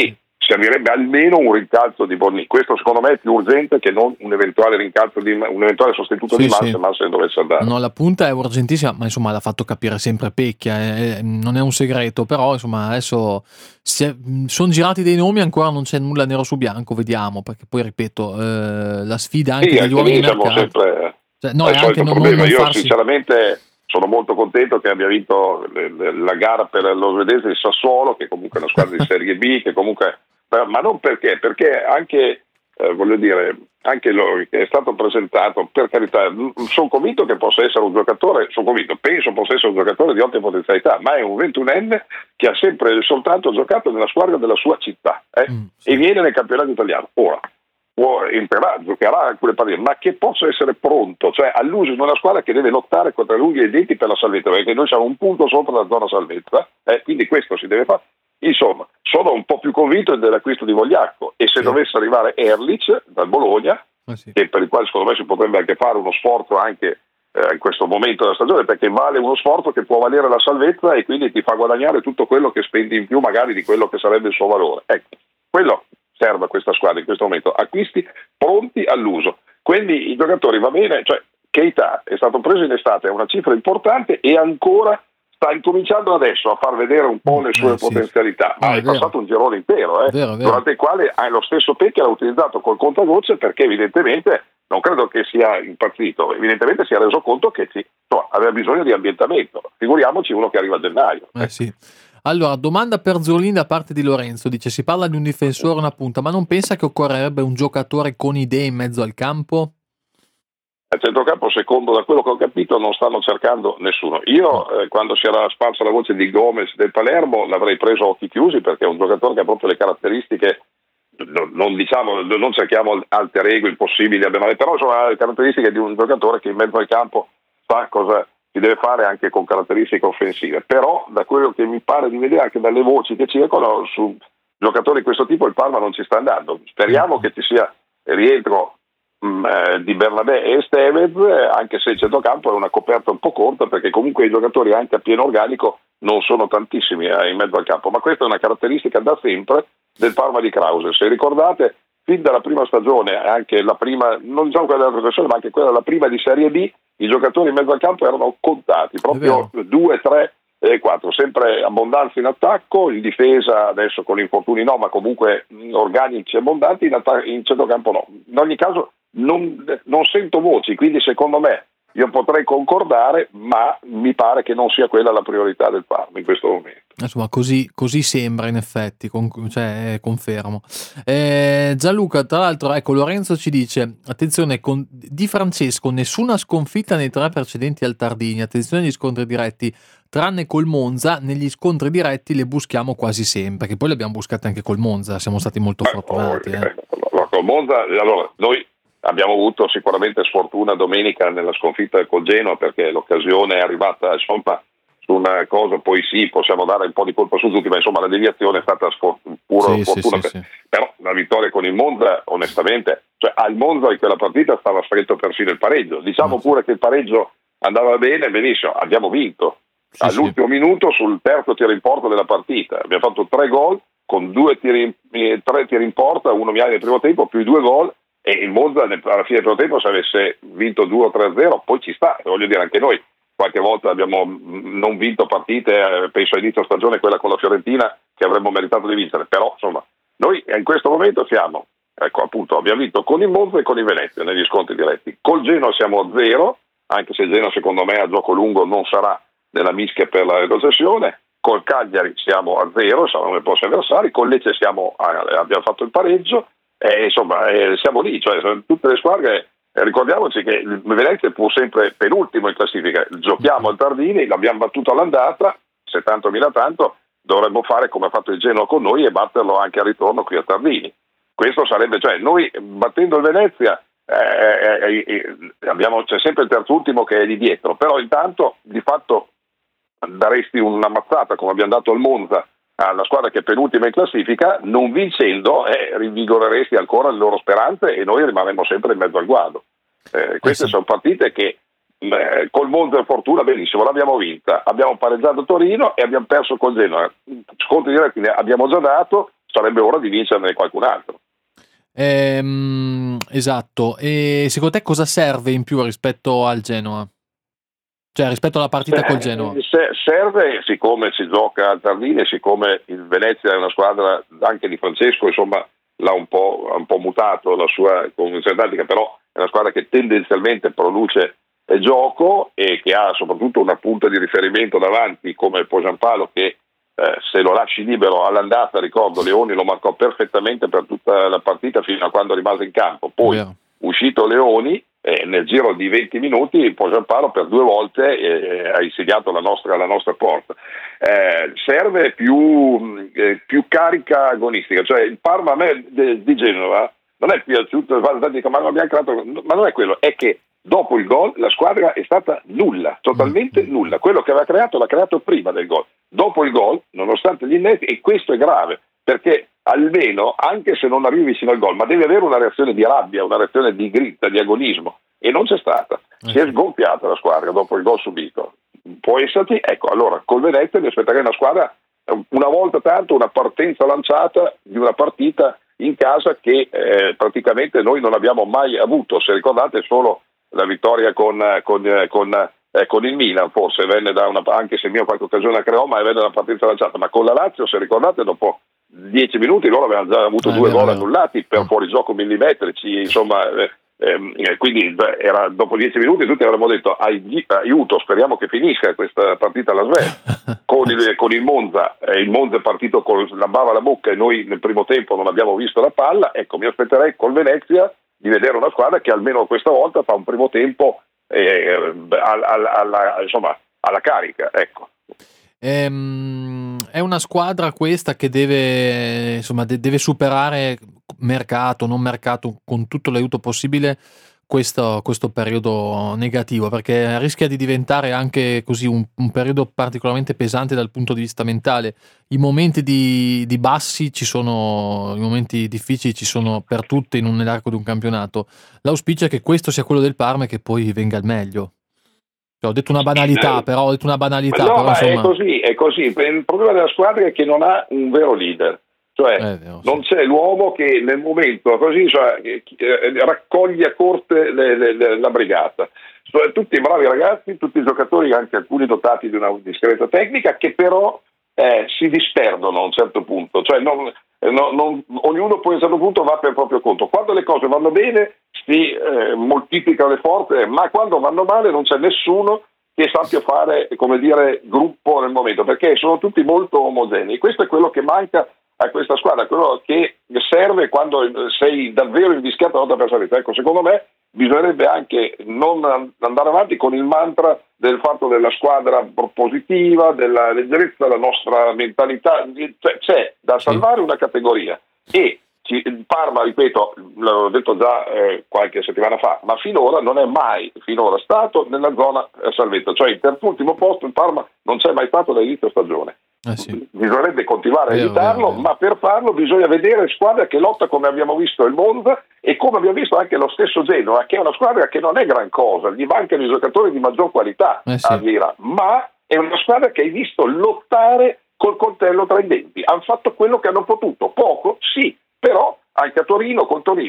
servirebbe almeno un rincalzo di Bonni. Questo secondo me è più urgente che non un eventuale rincalzo un eventuale sostituto di Massa se dovesse andare. No, la punta è urgentissima, ma insomma l'ha fatto capire sempre Pecchia, non è un segreto, però insomma adesso sono girati dei nomi, ancora non c'è nulla nero su bianco, vediamo, perché poi ripeto, la sfida anche degli uomini di mercato. Sempre è anche non io farsi... sinceramente sono molto contento che abbia vinto la gara per lo svedese di Sassuolo, che comunque è una squadra di Serie B, che comunque, ma non perché anche voglio dire, anche che è stato presentato, per carità, sono convinto che possa essere un giocatore, penso possa essere un giocatore di ottime potenzialità, ma è un 21enne che ha sempre e soltanto giocato nella squadra della sua città e viene nel campionato italiano. Ora giocherà alcune partite, ma che possa essere pronto, cioè all'uso di una squadra che deve lottare contro le unghie e i denti per la salvezza, perché noi siamo un punto sopra la zona salvezza, quindi questo si deve fare. Insomma, sono un po' più convinto dell'acquisto di Vogliacco, e se dovesse arrivare Erlich dal Bologna, che per il quale secondo me si potrebbe anche fare uno sforzo anche in questo momento della stagione, perché vale uno sforzo che può valere la salvezza e quindi ti fa guadagnare tutto quello che spendi in più magari di quello che sarebbe il suo valore. Ecco, quello serve a questa squadra in questo momento, acquisti pronti all'uso. Quindi i giocatori, va bene, cioè Keita è stato preso in estate, è una cifra importante e ancora sta incominciando adesso a far vedere un po' le sue potenzialità, ma è passato un girone intero, vero. Durante il quale lo stesso Pecchia l'ha utilizzato col contagocce, perché evidentemente non credo che sia impazzito, evidentemente si è reso conto che aveva bisogno di ambientamento, figuriamoci uno che arriva a gennaio. Allora, domanda per Zurlin da parte di Lorenzo, dice: si parla di un difensore, una punta, ma non pensa che occorrerebbe un giocatore con idee in mezzo al campo? Al centrocampo, secondo da quello che ho capito, non stanno cercando nessuno. Io quando si era sparsa la voce di Gomez del Palermo l'avrei preso a occhi chiusi, perché è un giocatore che ha proprio le caratteristiche, non cerchiamo alter ego impossibili, però sono le caratteristiche di un giocatore che in mezzo al campo sa cosa si deve fare anche con caratteristiche offensive. Però da quello che mi pare di vedere anche dalle voci che circolano su giocatori di questo tipo, il Parma non ci sta andando. Speriamo che ci sia rientro di Bernabé e Estevez, anche se il centrocampo è una coperta un po' corta, perché comunque i giocatori anche a pieno organico non sono tantissimi in mezzo al campo, ma questa è una caratteristica da sempre del Parma di Krause. Se ricordate, fin dalla prima stagione, anche la prima, non diciamo quella della professione, ma anche quella della prima di Serie B, i giocatori in mezzo al campo erano contati, proprio 2, 3 e 4, sempre abbondanza in attacco, in difesa adesso con infortuni no, ma comunque organici abbondanti, in centrocampo no. In ogni caso non sento voci, quindi secondo me io potrei concordare, ma mi pare che non sia quella la priorità del Parma in questo momento. Insomma, così sembra in effetti, confermo. Gianluca, tra l'altro, ecco, Lorenzo ci dice: attenzione, con Di Francesco nessuna sconfitta nei 3 precedenti al Tardini, attenzione agli scontri diretti, tranne col Monza, negli scontri diretti le buschiamo quasi sempre, che poi le abbiamo buscate anche col Monza, siamo stati molto fortunati. Col Monza, allora, noi abbiamo avuto sicuramente sfortuna domenica nella sconfitta col Genoa, perché l'occasione è arrivata insomma su una cosa, poi sì, possiamo dare un po' di colpa su tutti, ma insomma la deviazione è stata pura fortuna. Sì. Però la vittoria con il Monza, onestamente, cioè al Monza in quella partita stava stretto persino il pareggio, diciamo pure che il pareggio andava bene, benissimo, abbiamo vinto all'ultimo minuto sul terzo tiro in porta della partita, abbiamo fatto 3 gol con 3 tiri in porta, uno Miani nel primo tempo più 2 gol, e il Monza alla fine del primo tempo, se avesse vinto 2-3-0 poi ci sta, voglio dire, anche noi qualche volta abbiamo non vinto partite, penso a inizio stagione quella con la Fiorentina che avremmo meritato di vincere, però insomma noi in questo momento siamo, ecco appunto, abbiamo vinto con il Monza e con il Venezia negli scontri diretti, col Genoa siamo a 0, anche se il Genoa secondo me a gioco lungo non sarà nella mischia per la retrocessione, col Cagliari siamo a 0, siamo nei prossimi avversari, con Lecce abbiamo fatto il pareggio, insomma siamo lì, cioè tutte le squadre, ricordiamoci che il Venezia è pur sempre penultimo in classifica, giochiamo al Tardini, l'abbiamo battuto all'andata, se tanto mi da tanto dovremmo fare come ha fatto il Genoa con noi e batterlo anche al ritorno qui a Tardini. Questo sarebbe, cioè noi battendo il Venezia c'è sempre il terzultimo che è lì dietro, però intanto di fatto daresti una mazzata come abbiamo dato al Monza alla squadra che è penultima in classifica, non vincendo rinvigoreresti ancora le loro speranze e noi rimarremo sempre in mezzo al guado. Queste sono partite che col Monza fortuna benissimo, l'abbiamo vinta, abbiamo pareggiato Torino e abbiamo perso col Genoa, scontri diretti ne abbiamo già dato, sarebbe ora di vincerne qualcun altro. Esatto. E secondo te cosa serve in più rispetto al Genoa? Cioè rispetto alla partita col Genoa? Serve, siccome si gioca al Tardini, siccome il Venezia è una squadra anche di Francesco, insomma l'ha un po' mutato la sua convinzione tattica, però è una squadra che tendenzialmente produce gioco e che ha soprattutto una punta di riferimento davanti come Giampaolo, che se lo lasci libero all'andata, ricordo, Leoni lo marcò perfettamente per tutta la partita fino a quando rimase in campo. Poi uscito Leoni, nel giro di 20 minuti Giampaolo per 2 volte ha insediato la nostra porta. Serve più carica agonistica, cioè il Parma a me di Genova non è piaciuto, ma non abbiamo creato, ma non è quello, è che dopo il gol la squadra è stata nulla, totalmente nulla. Quello che aveva creato l'ha creato prima del gol. Dopo il gol, nonostante gli innesti, e questo è grave, perché almeno, anche se non arrivi vicino al gol, ma devi avere una reazione di rabbia, una reazione di grinta, di agonismo, e non c'è stata. Si è sgonfiata la squadra dopo il gol subito. Può esserci, ecco, allora col Venezia mi aspetterei una squadra, una volta tanto, una partenza lanciata di una partita in casa che praticamente noi non abbiamo mai avuto. Se ricordate, solo la vittoria con il Milan forse venne da anche se mio qualche occasione la creò, ma venne da una partenza lanciata. Ma con la Lazio, se ricordate, dopo 10 minuti loro avevano già avuto 2 gol annullati per fuorigioco millimetrici, insomma, quindi era dopo 10 minuti tutti avremmo detto aiuto, speriamo che finisca questa partita alla Svezia. Con il Monza è partito con la bava alla bocca e noi nel primo tempo non abbiamo visto la palla. Ecco, mi aspetterei col Venezia di vedere una squadra che almeno questa volta fa un primo tempo alla carica, ecco. È una squadra questa che deve superare mercato, non mercato, con tutto l'aiuto possibile questo periodo negativo, perché rischia di diventare anche così un periodo particolarmente pesante dal punto di vista mentale. I momenti di bassi ci sono, i momenti difficili ci sono per tutte nell'arco di un campionato. L'auspicio è che questo sia quello del Parma e che poi venga il meglio. Ho detto una banalità, però insomma... è così. Il problema della squadra è che non ha un vero leader, cioè non c'è l'uomo che nel momento così raccoglie a corte la brigata. Tutti i bravi ragazzi, tutti i giocatori, anche alcuni dotati di una discreta tecnica, che però si disperdono a un certo punto, cioè ognuno poi a un certo punto va per il proprio conto. Quando le cose vanno bene si moltiplicano le forze, ma quando vanno male non c'è nessuno che sappia fare, come dire, gruppo nel momento, perché sono tutti molto omogenei. Questo è quello che manca a questa squadra, quello che serve quando sei davvero invischiato a lotta per salvezza. Ecco, secondo me bisognerebbe anche non andare avanti con il mantra del fatto della squadra propositiva, della leggerezza della nostra mentalità. C'è da salvare una categoria e il Parma, ripeto, l'avevo detto già qualche settimana fa, ma finora non è mai stato nella zona salvezza, cioè il terzultimo posto il Parma non c'è mai stato dall'inizio stagione. Bisognerebbe continuare a evitarlo, ma per farlo bisogna vedere squadre che lotta, come abbiamo visto il Monza e come abbiamo visto anche lo stesso Genoa, che è una squadra che non è gran cosa, gli mancano i giocatori di maggior qualità a Vira, ma è una squadra che hai visto lottare col coltello tra i denti. Hanno fatto quello che hanno potuto, poco sì, però anche a Torino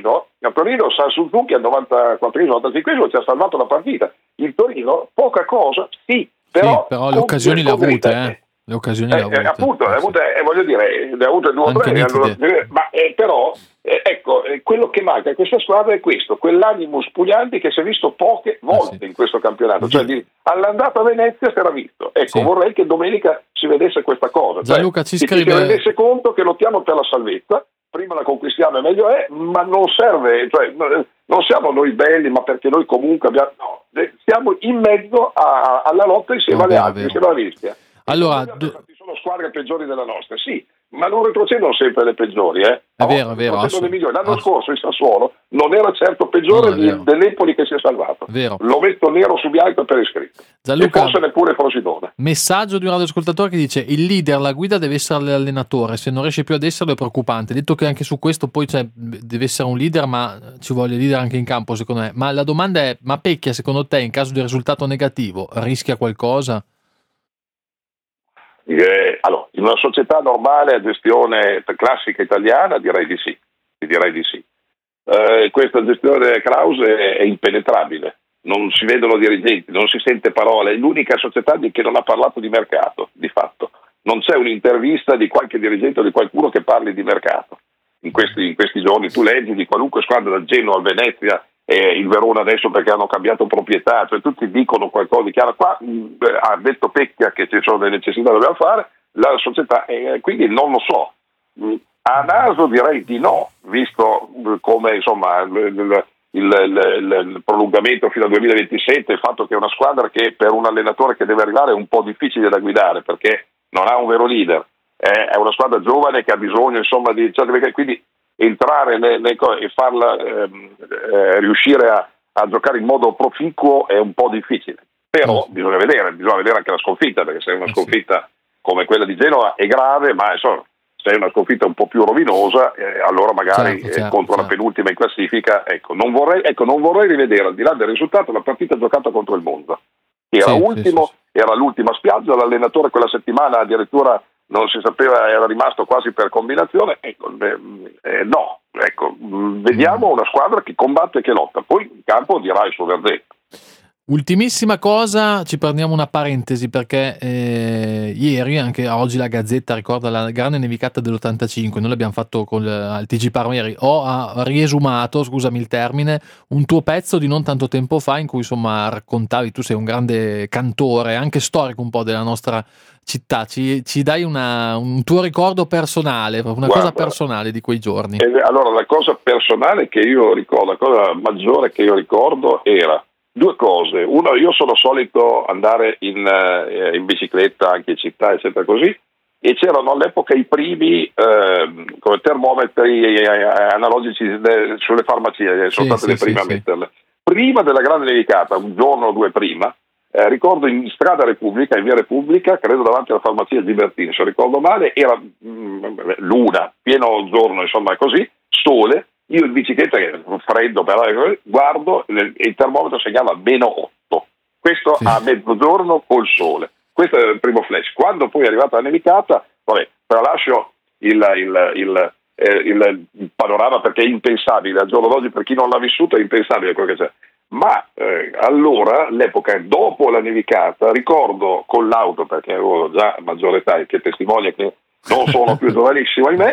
San Suzuki al 94-95 ci ha salvato la partita. Il Torino poca cosa sì, però le occasioni le ha avute, le occasioni le ha avute. Appunto, voglio dire, le ha avute 2 o 3, ma però ecco, quello che manca a questa squadra è questo, quell'animus Puglianti che si è visto poche volte in questo campionato, cioè all'andata a Venezia si era visto. Ecco, vorrei che domenica si vedesse questa cosa, Gianluca ci scrive... si rendesse conto che lottiamo per la salvezza, prima la conquistiamo e meglio è, ma non serve, cioè non siamo noi belli, ma perché noi comunque abbiamo, siamo in mezzo alla lotta insieme alle altre, insieme alla rischia. Allora, ci sono squadre peggiori della nostra, sì, ma non retrocedono sempre le peggiori, È vero. L'anno scorso il Sassuolo non era certo peggiore dell'Empoli che si è salvato. Vero. Lo metto nero su bianco per iscritto. Gianluca, e forse neppure Frosinone. Messaggio di un radioascoltatore che dice: il leader, la guida deve essere l'allenatore, se non riesce più ad esserlo è preoccupante. Detto che anche su questo poi deve essere un leader, ma ci vuole leader anche in campo, secondo me. Ma la domanda è: ma Pecchia, secondo te, in caso di risultato negativo rischia qualcosa? Allora, in una società normale a gestione classica italiana direi di sì. Questa gestione Klaus è impenetrabile, non si vedono dirigenti, non si sente parole, è l'unica società che non ha parlato di mercato, di fatto. Non c'è un'intervista di qualche dirigente o di qualcuno che parli di mercato. In questi giorni tu leggi di qualunque squadra, da Genoa al Venezia, il Verona adesso perché hanno cambiato proprietà, cioè tutti dicono qualcosa di chiaro. Qua ha detto Pecchia che ci sono delle necessità da dobbiamo fare, la società, quindi non lo so. A naso direi di no, visto come insomma il prolungamento fino al 2027, il fatto che è una squadra che per un allenatore che deve arrivare è un po' difficile da guidare perché non ha un vero leader, è una squadra giovane che ha bisogno insomma di quindi entrare e farla riuscire a giocare in modo proficuo è un po' difficile, però bisogna vedere anche la sconfitta, perché se è una sconfitta come quella di Genova è grave, ma insomma se è una sconfitta un po' più rovinosa, allora magari contro la penultima in classifica, non vorrei rivedere, al di là del risultato, la partita giocata contro il Monza, che era ultimo, era l'ultima spiaggia, l'allenatore quella settimana addirittura non si sapeva, era rimasto quasi per combinazione, vediamo una squadra che combatte e che lotta, poi in campo dirà il suo verdetto. Ultimissima cosa, ci prendiamo una parentesi perché ieri, anche oggi la Gazzetta ricorda la grande nevicata dell'85, noi l'abbiamo fatto al TG Parma ieri, ho riesumato, scusami il termine, un tuo pezzo di non tanto tempo fa in cui insomma raccontavi, tu sei un grande cantore, anche storico un po' della nostra città, ci dai un tuo ricordo personale, una cosa personale di quei giorni. Allora la cosa personale che io ricordo, la cosa maggiore che io ricordo era due cose. Uno, io sono solito andare in bicicletta anche in città eccetera così, e c'erano all'epoca i primi come termometri analogici sulle farmacie, sono state le prime a metterle. Prima della grande nevicata, un giorno o due prima, ricordo in strada Repubblica, in via Repubblica, credo davanti alla farmacia Gibertini, se ricordo male, era luna, pieno giorno, insomma così, sole. Io in bicicletta, che è freddo, però guardo e il termometro segnava -8. Questo a mezzogiorno col sole. Questo è il primo flash. Quando poi è arrivata la nevicata, tralascio il panorama perché è impensabile. Al giorno d'oggi, per chi non l'ha vissuto, è impensabile quello che c'è. Ma allora, all'epoca, dopo la nevicata, ricordo con l'auto, perché avevo già maggiore età, che testimonia che non sono più giovanissimo, ahimè,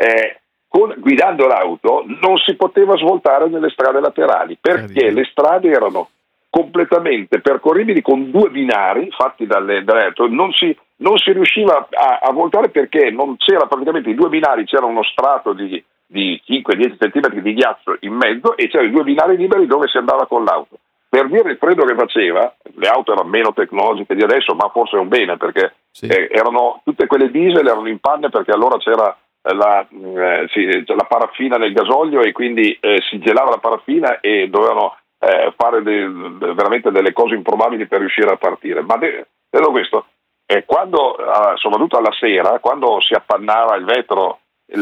guidando l'auto non si poteva svoltare nelle strade laterali perché le strade erano completamente percorribili con due binari fatti non si riusciva a voltare perché non c'era praticamente i due binari, c'era uno strato di 5-10 centimetri di ghiaccio in mezzo e c'erano i due binari liberi dove si andava con l'auto. Per dire il freddo che faceva, le auto erano meno tecnologiche di adesso, ma forse è un bene perché erano tutte quelle diesel, erano in panne perché allora c'era la paraffina nel gasolio e quindi si gelava la paraffina e dovevano fare veramente delle cose improbabili per riuscire a partire. Ma detto questo, quando soprattutto alla sera, quando si appannava il vetro,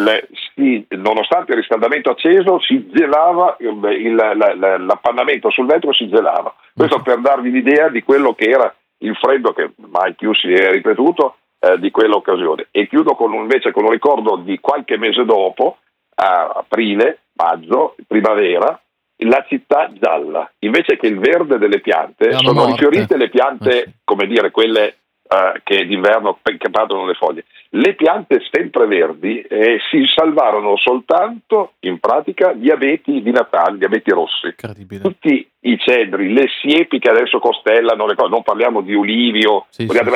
nonostante il riscaldamento acceso, si gelava l'appannamento sul vetro, si gelava. Questo per darvi l'idea di quello che era il freddo che mai più si è ripetuto di quell'occasione. E chiudo invece con un ricordo di qualche mese dopo, a aprile, maggio, primavera, la città gialla, invece che il verde delle piante, sono rifiorite le piante, come dire, quelle che d'inverno che perdono le foglie. Le piante sempreverdi si salvarono soltanto in pratica gli abeti di Natale, gli abeti rossi. Tutti i cedri, le siepi che adesso costellano le cose, non parliamo di ulivio,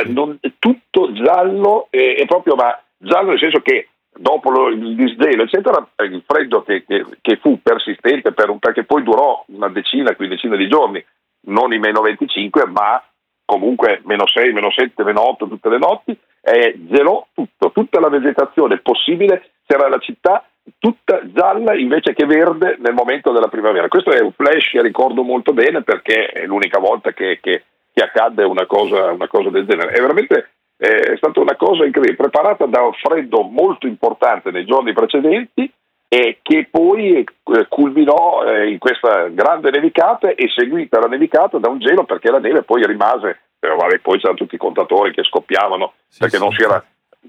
tutto giallo, è proprio ma giallo nel senso che dopo il disgelo eccetera, il freddo che fu persistente perché poi durò una quindicina di giorni, non i -25 ma comunque -6, -7, -8 tutte le notti, gelò tutta la vegetazione possibile, c'era la città tutta gialla invece che verde nel momento della primavera. Questo è un flash che ricordo molto bene perché è l'unica volta che accadde una cosa del genere. È veramente è stata una cosa incredibile, preparata da un freddo molto importante nei giorni precedenti e che poi culminò in questa grande nevicata e seguita la nevicata da un gelo perché la neve poi rimase poi c'erano tutti i contatori che scoppiavano, perché non c'era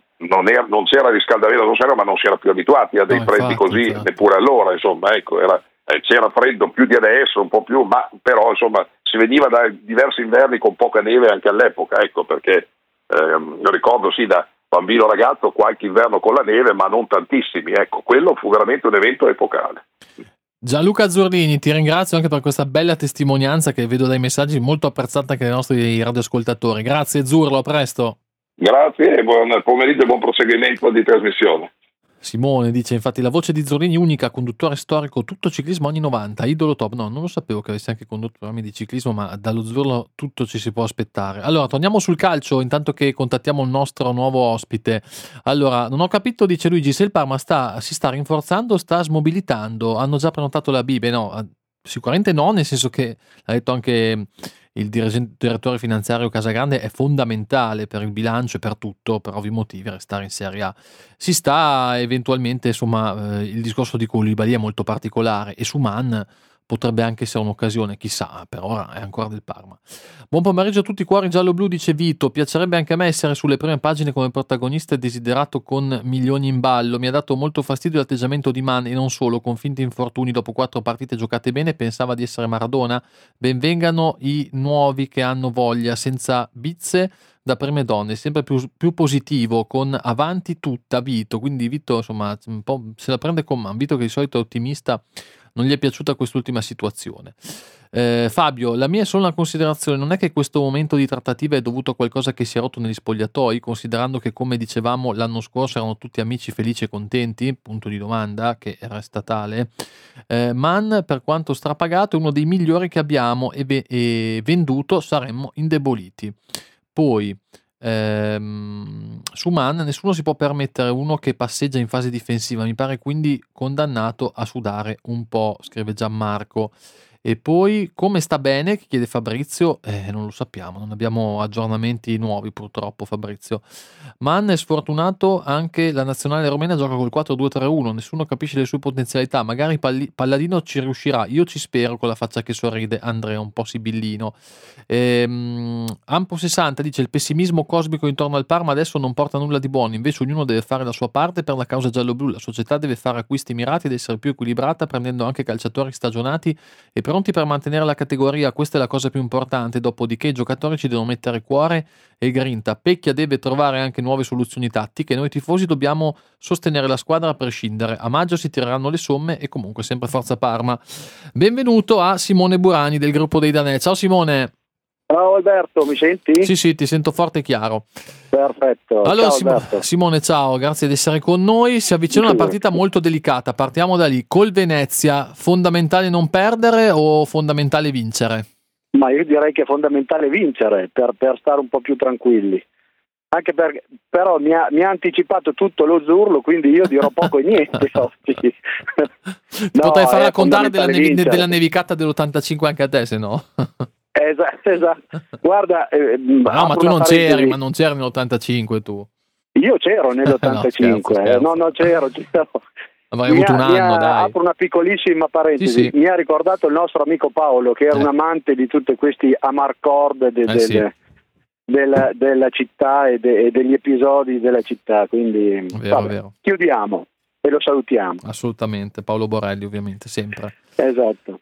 riscaldamento, ma non si era più abituati a dei freddi così, neppure allora, insomma, ecco, c'era freddo più di adesso, un po' più, ma però insomma si veniva da diversi inverni con poca neve anche all'epoca, ecco, perché io ricordo da bambino ragazzo qualche inverno con la neve, ma non tantissimi, ecco, quello fu veramente un evento epocale. Gianluca Azzurlini, ti ringrazio anche per questa bella testimonianza che vedo dai messaggi, molto apprezzata anche dai nostri radioascoltatori. Grazie Zurlo, a presto. Grazie e buon pomeriggio e buon proseguimento di trasmissione. Simone dice, infatti, la voce di Zurlini unica, conduttore storico, tutto ciclismo anni 90, idolo top. No, non lo sapevo che avessi anche condotto programmi di ciclismo, ma dallo Zurlo tutto ci si può aspettare. Allora, torniamo sul calcio, intanto che contattiamo il nostro nuovo ospite. Allora, non ho capito, dice Luigi, se il Parma si sta rinforzando o sta smobilitando. Hanno già prenotato la B? Beh, no, sicuramente no, nel senso che, l'ha detto anche il direttore finanziario Casagrande, è fondamentale per il bilancio e per tutto, per ovvi motivi, restare in Serie A. Si sta eventualmente, insomma, il discorso di Koulibaly è molto particolare e su Man potrebbe anche essere un'occasione, chissà, per ora è ancora del Parma. Buon pomeriggio a tutti, cuori giallo-blu, dice Vito, piacerebbe anche a me essere sulle prime pagine come protagonista e desiderato con milioni in ballo, mi ha dato molto fastidio l'atteggiamento di Man e non solo, con finti infortuni dopo 4 partite giocate bene, pensava di essere Maradona, benvengano i nuovi che hanno voglia, senza bizze da prime donne, sempre più positivo, con avanti tutta Vito, quindi Vito insomma un po' se la prende con Man, Vito che di solito è ottimista, non gli è piaciuta quest'ultima situazione. Fabio, la mia è solo una considerazione, non è che questo momento di trattativa è dovuto a qualcosa che si è rotto negli spogliatoi, considerando che, come dicevamo l'anno scorso, erano tutti amici felici e contenti, punto di domanda, che resta tale. Man, per quanto strapagato, è uno dei migliori che abbiamo e venduto saremmo indeboliti. Poi su Man nessuno si può permettere uno che passeggia in fase difensiva, mi pare quindi condannato a sudare un po', scrive Gianmarco. E poi come sta bene, chiede Fabrizio, non lo sappiamo, non abbiamo aggiornamenti nuovi purtroppo. Fabrizio, Man è sfortunato, anche la nazionale romena gioca col 4-2-3-1, nessuno capisce le sue potenzialità, magari Palladino ci riuscirà, io ci spero, con la faccia che sorride Andrea, un po' sibillino. Ampo 60 dice, il pessimismo cosmico intorno al Parma adesso non porta nulla di buono, invece ognuno deve fare la sua parte per la causa giallo-blu, la società deve fare acquisti mirati ed essere più equilibrata, prendendo anche calciatori stagionati e pronti per mantenere la categoria, questa è la cosa più importante, dopodiché i giocatori ci devono mettere cuore e grinta. Pecchia deve trovare anche nuove soluzioni tattiche, noi tifosi dobbiamo sostenere la squadra a prescindere, a maggio si tireranno le somme e comunque sempre forza Parma. Benvenuto a Simone Burani del gruppo dei Danè. Ciao Simone. Ciao Alberto, mi senti? Sì, ti sento forte e chiaro. Perfetto. Allora ciao, Simone, ciao, grazie di essere con noi. Si avvicina una partita molto delicata, partiamo da lì. Col Venezia, fondamentale non perdere o fondamentale vincere? Ma io direi che è fondamentale vincere per stare un po' più tranquilli. Anche perché però mi ha anticipato tutto lo Zurlo, quindi io dirò poco e niente oggi. Ti potrei far raccontare della nevicata dell'85 anche a te, se no. Esatto. Guarda, no, ma tu non c'eri, nell'85 tu. Io c'ero nell'85, scherzo. No, c'ero. Avrei avuto un anno, dai. Apro una piccolissima parentesi. Sì. Mi ha ricordato il nostro amico Paolo, che era un amante di tutti questi amarcord della città e degli episodi della città, quindi vero. Chiudiamo e lo salutiamo. Assolutamente, Paolo Borelli ovviamente, sempre. Esatto.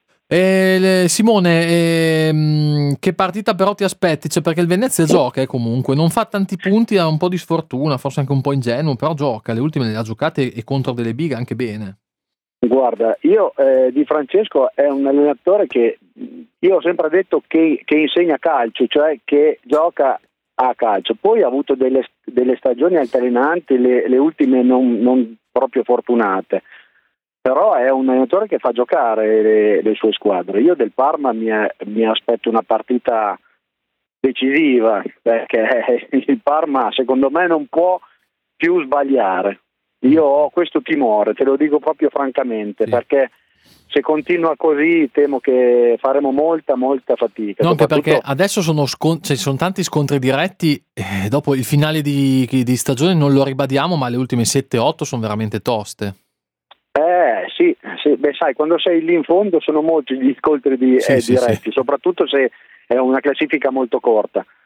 Simone, che partita però ti aspetti? Cioè, perché il Venezia gioca comunque, non fa tanti punti, ha un po' di sfortuna, forse anche un po' ingenuo, però gioca, le ultime le ha giocate e contro delle big anche bene. Guarda, io Di Francesco è un allenatore che io ho sempre detto che insegna calcio, cioè che gioca a calcio, poi ha avuto delle stagioni altalenanti, le ultime non proprio fortunate. Però è un allenatore che fa giocare le sue squadre. Io del Parma mi aspetto una partita decisiva, perché il Parma secondo me non può più sbagliare. Io ho questo timore, te lo dico proprio francamente, perché se continua così temo che faremo molta fatica. No, anche perché adesso sono tanti scontri diretti, dopo il finale di stagione non lo ribadiamo, ma le ultime 7-8 sono veramente toste. Sì, beh, sai, quando sei lì in fondo sono molti gli scontri diretti, soprattutto se è una classifica molto corta.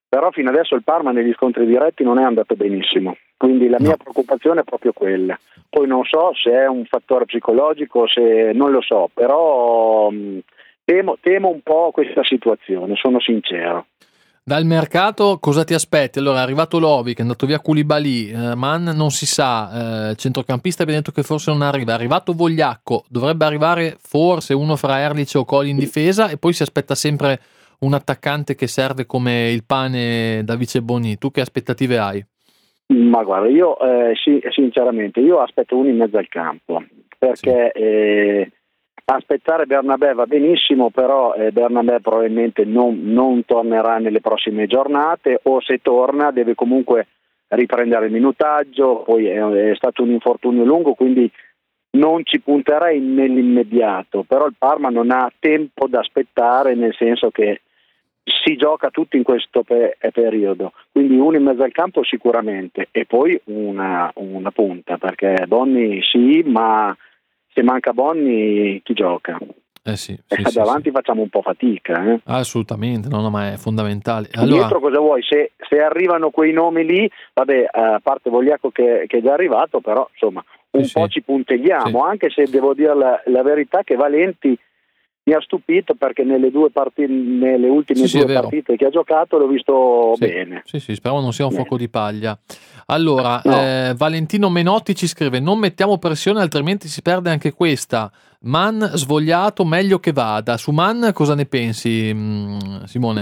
però fino adesso il Parma negli scontri diretti non è andato benissimo, quindi la mia preoccupazione è proprio quella. Poi non so se è un fattore psicologico, se non lo so, però temo un po' questa situazione, sono sincero. Dal mercato cosa ti aspetti? Allora è arrivato Lovic, è andato via Koulibaly, Man non si sa, centrocampista abbiamo detto che forse non arriva, è arrivato Vogliacco, dovrebbe arrivare forse uno fra Erlic o Coli in difesa e poi si aspetta sempre un attaccante che serve come il pane da Vice Boni. Tu che aspettative hai? Ma guarda, io sinceramente io aspetto uno in mezzo al campo, perché aspettare Bernabé va benissimo, però Bernabé probabilmente non tornerà nelle prossime giornate, o se torna deve comunque riprendere il minutaggio, poi è stato un infortunio lungo, quindi non ci punterei nell'immediato, però il Parma non ha tempo da aspettare, nel senso che si gioca tutto in questo periodo, quindi uno in mezzo al campo sicuramente, e poi una punta, perché Bonni ma se manca Bonni chi gioca? Sì, davanti facciamo un po' fatica. Assolutamente, no, ma è fondamentale. Allora, dietro cosa vuoi? Se arrivano quei nomi lì, vabbè, a parte Vogliacco che è già arrivato, però insomma un po' ci puntelliamo, anche se devo dire la verità che Valenti mi ha stupito, perché nelle ultime due partite che ha giocato l'ho visto bene. Sì, speriamo non sia un fuoco di paglia. Allora, Valentino Menotti ci scrive: non mettiamo pressione altrimenti si perde anche questa. Man svogliato, meglio che vada. Su Man cosa ne pensi, Simone?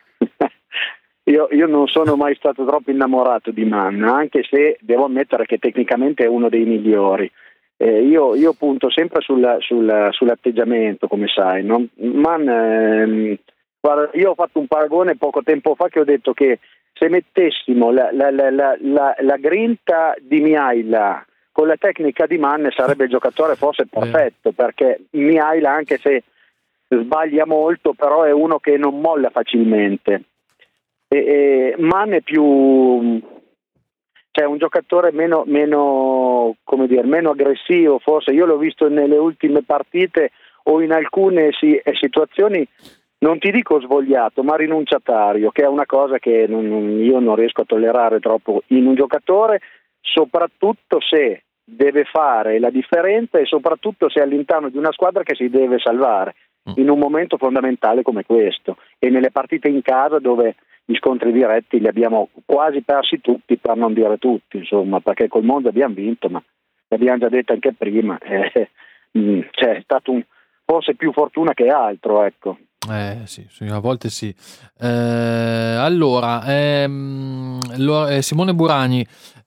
Io non sono mai stato troppo innamorato di Man, anche se devo ammettere che tecnicamente è uno dei migliori. Io punto sempre sull'atteggiamento, come sai, no? Man, guarda, io ho fatto un paragone poco tempo fa che ho detto che se mettessimo la grinta di Mihaila con la tecnica di Man sarebbe il giocatore forse perfetto, perché Mihaila, anche se sbaglia molto, però è uno che non molla facilmente, e Man è più... Cioè un giocatore meno aggressivo, forse. Io l'ho visto nelle ultime partite o in alcune situazioni, non ti dico svogliato, ma rinunciatario, che è una cosa che io non riesco a tollerare troppo in un giocatore, soprattutto se deve fare la differenza e soprattutto se è all'interno di una squadra che si deve salvare in un momento fondamentale come questo, e nelle partite in casa dove gli scontri diretti li abbiamo quasi persi tutti, per non dire tutti, insomma, perché col Monza abbiamo vinto, ma l'abbiamo già detto anche prima, è stato forse più fortuna che altro, ecco. Sì, a volte sì. Allora, Simone Burani,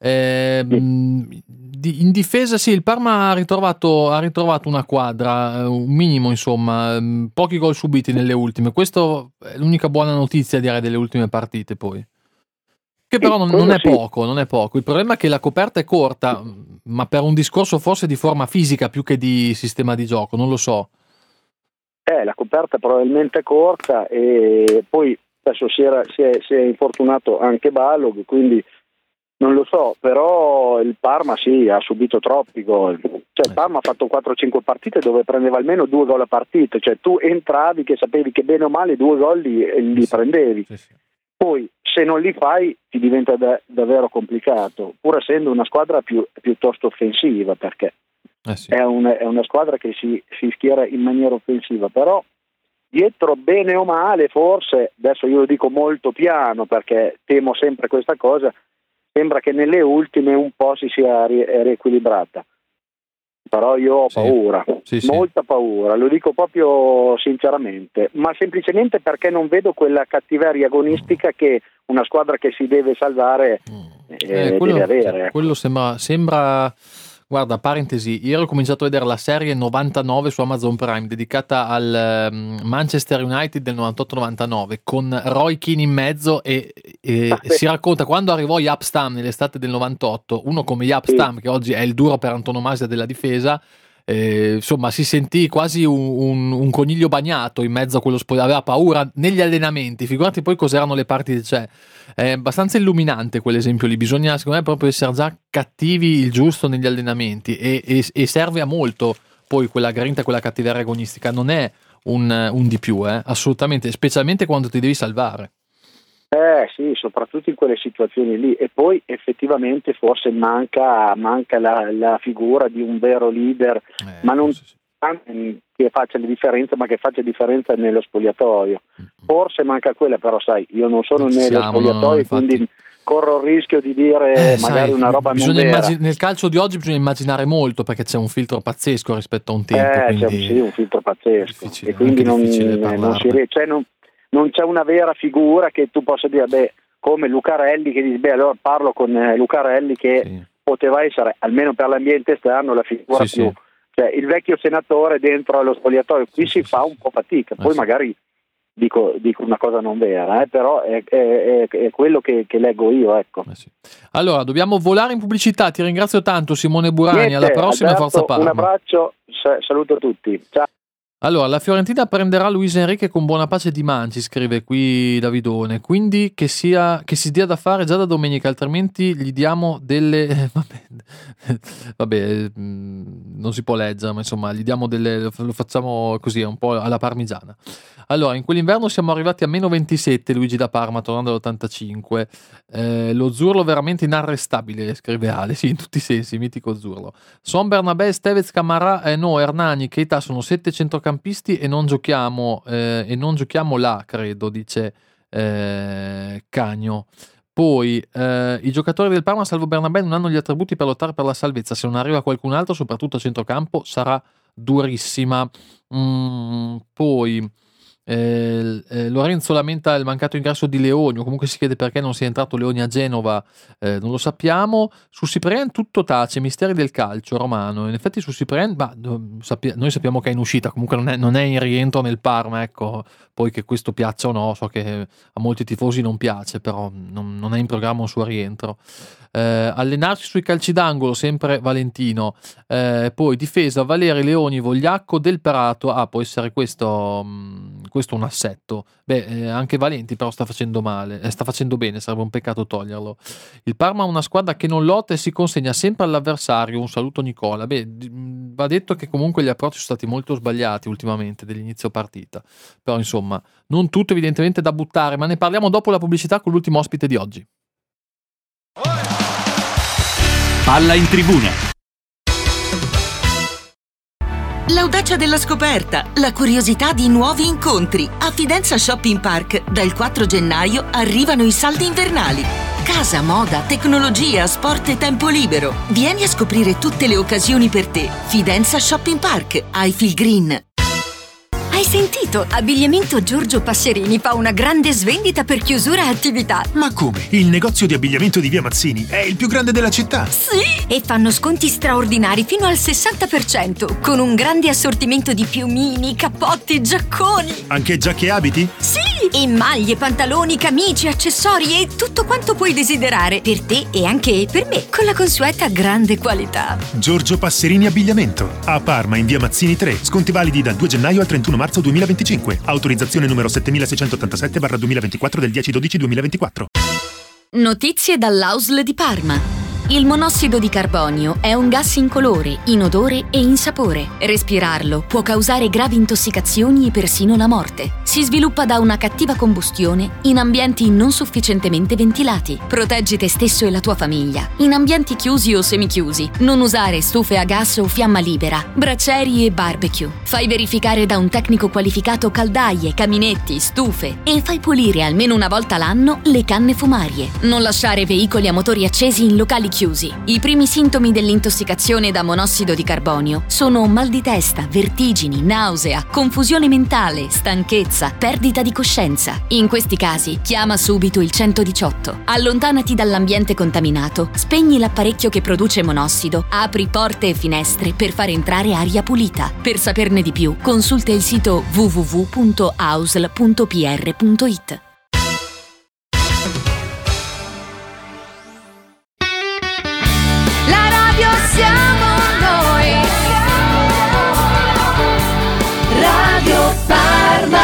in difesa sì, il Parma ha ritrovato una quadra, un minimo, insomma, pochi gol subiti nelle ultime. Questo è l'unica buona notizia, direi, delle ultime partite, poi. Che però non è poco. Il problema è che la coperta è corta, ma per un discorso forse di forma fisica più che di sistema di gioco, non lo so. La coperta probabilmente è corta, e poi adesso si è infortunato anche Balog, quindi non lo so, però il Parma ha subito troppi gol. Cioè il Parma ha fatto 4-5 partite dove prendeva almeno 2 gol a partita, cioè tu entravi che sapevi che bene o male 2 gol li prendevi. Poi se non li fai ti diventa davvero complicato, pur essendo una squadra piuttosto offensiva, perché è una squadra che si schiera in maniera offensiva, però dietro, bene o male, forse, adesso io lo dico molto piano perché temo sempre questa cosa, sembra che nelle ultime un po' si sia riequilibrata, però io ho paura, molta paura, lo dico proprio sinceramente, ma semplicemente perché non vedo quella cattiveria agonistica che una squadra che si deve salvare deve avere. Quello sembra. Guarda, parentesi, ieri ho cominciato a vedere la serie 99 su Amazon Prime dedicata al Manchester United del 98-99 con Roy Keane in mezzo e si racconta quando arrivò Jaap Stam nell'estate del 98, uno come Jaap Stam che oggi è il duro per antonomasia della difesa, insomma si sentì quasi un coniglio bagnato in mezzo a quello spogliatoio, aveva paura negli allenamenti, figurati poi cos'erano le partite, cioè è abbastanza illuminante quell'esempio lì, bisogna secondo me proprio essere già cattivi il giusto negli allenamenti e serve a molto poi quella grinta, quella cattiveria agonistica, non è un di più, assolutamente, specialmente quando ti devi salvare. Sì, soprattutto in quelle situazioni lì. E poi effettivamente forse manca la figura di un vero leader, ma non che faccia la differenza, ma che faccia differenza nello spogliatoio. Forse manca quella, però sai, io non sono nello spogliatoio, quindi corro il rischio di dire magari una roba non vera. Nel calcio di oggi bisogna immaginare molto, perché c'è un filtro pazzesco rispetto a un tempo. C'è un filtro pazzesco e quindi non c'è una vera figura che tu possa dire, come Lucarelli, che dice, allora parlo con Lucarelli, che poteva essere, almeno per l'ambiente esterno, la figura più... Cioè, il vecchio senatore dentro allo spogliatoio, qui si fa un po' fatica, poi magari dico una cosa non vera, però è quello che leggo io, ecco. Allora, dobbiamo volare in pubblicità. Ti ringrazio tanto, Simone Burani. Alla prossima, Alberto, Forza Parma. Un abbraccio, saluto a tutti. Ciao. Allora, la Fiorentina prenderà Luis Enrique con buona pace di Manci, scrive qui Davidone, quindi che si dia da fare già da domenica, altrimenti gli diamo delle... Vabbè, non si può leggere, ma insomma, gli diamo lo facciamo così, un po' alla parmigiana. Allora, in quell'inverno siamo arrivati a meno 27, Luigi da Parma, tornando all'85. Lo Zurlo veramente inarrestabile, scrive Ale, sì, in tutti i sensi, mitico Zurlo. Son Bernabé, Stevez, Camarà, Hernani, Keita sono 7 centrocampisti e non giochiamo là, credo, dice Cagno. Poi i giocatori del Parma, salvo Bernabé, non hanno gli attributi per lottare per la salvezza. Se non arriva qualcun altro, soprattutto a centrocampo, sarà durissima. Poi Lorenzo lamenta il mancato ingresso di Leoni, o comunque si chiede perché non sia entrato Leoni a Genova, non lo sappiamo. Su Cyprien tutto tace, misteri del calcio romano. In effetti su Cyprien noi sappiamo che è in uscita, comunque non è in rientro nel Parma, ecco. Poi che questo piaccia o no, so che a molti tifosi non piace, però non è in programma un suo rientro. Allenarsi sui calci d'angolo, sempre Valentino. Poi difesa, Valeri, Leoni, Vogliacco, Del Perato. Può essere questo un assetto. Anche Valenti però sta facendo bene, sarebbe un peccato toglierlo. Il Parma ha una squadra che non lotta e si consegna sempre all'avversario. Un saluto Nicola. Va detto che comunque gli approcci sono stati molto sbagliati ultimamente dell'inizio partita, però insomma non tutto evidentemente da buttare, ma ne parliamo dopo la pubblicità con l'ultimo ospite di oggi. Palla in tribuna. L'audacia della scoperta, la curiosità di nuovi incontri. A Fidenza Shopping Park dal 4 gennaio arrivano i saldi invernali. Casa, moda, tecnologia, sport e tempo libero. Vieni a scoprire tutte le occasioni per te. Fidenza Shopping Park, Highfield Green. Hai sentito? Abbigliamento Giorgio Passerini fa una grande svendita per chiusura attività. Ma come? Il negozio di abbigliamento di Via Mazzini è il più grande della città. Sì! E fanno sconti straordinari fino al 60%, con un grande assortimento di piumini, cappotti, giacconi. Anche giacche e abiti? Sì! E maglie, pantaloni, camicie, accessori e tutto quanto puoi desiderare, per te e anche per me, con la consueta grande qualità. Giorgio Passerini Abbigliamento, a Parma in Via Mazzini 3. Sconti validi dal 2 gennaio al 31 marzo 2025. Autorizzazione numero 7687/2024 del 10/12/2024. Notizie dall'AUSL di Parma. Il monossido di carbonio è un gas incolore, inodore e insapore. Respirarlo può causare gravi intossicazioni e persino la morte. Si sviluppa da una cattiva combustione in ambienti non sufficientemente ventilati. Proteggi te stesso e la tua famiglia. In ambienti chiusi o semichiusi, non usare stufe a gas o fiamma libera, bracieri e barbecue. Fai verificare da un tecnico qualificato caldaie, caminetti, stufe e fai pulire almeno una volta l'anno le canne fumarie. Non lasciare veicoli a motori accesi in locali chiusi. I primi sintomi dell'intossicazione da monossido di carbonio sono mal di testa, vertigini, nausea, confusione mentale, stanchezza, perdita di coscienza. In questi casi chiama subito il 118. Allontanati dall'ambiente contaminato, spegni l'apparecchio che produce monossido, apri porte e finestre per far entrare aria pulita. Per saperne di più, consulta il sito www.ausl.pr.it. Siamo noi. Radio Parma.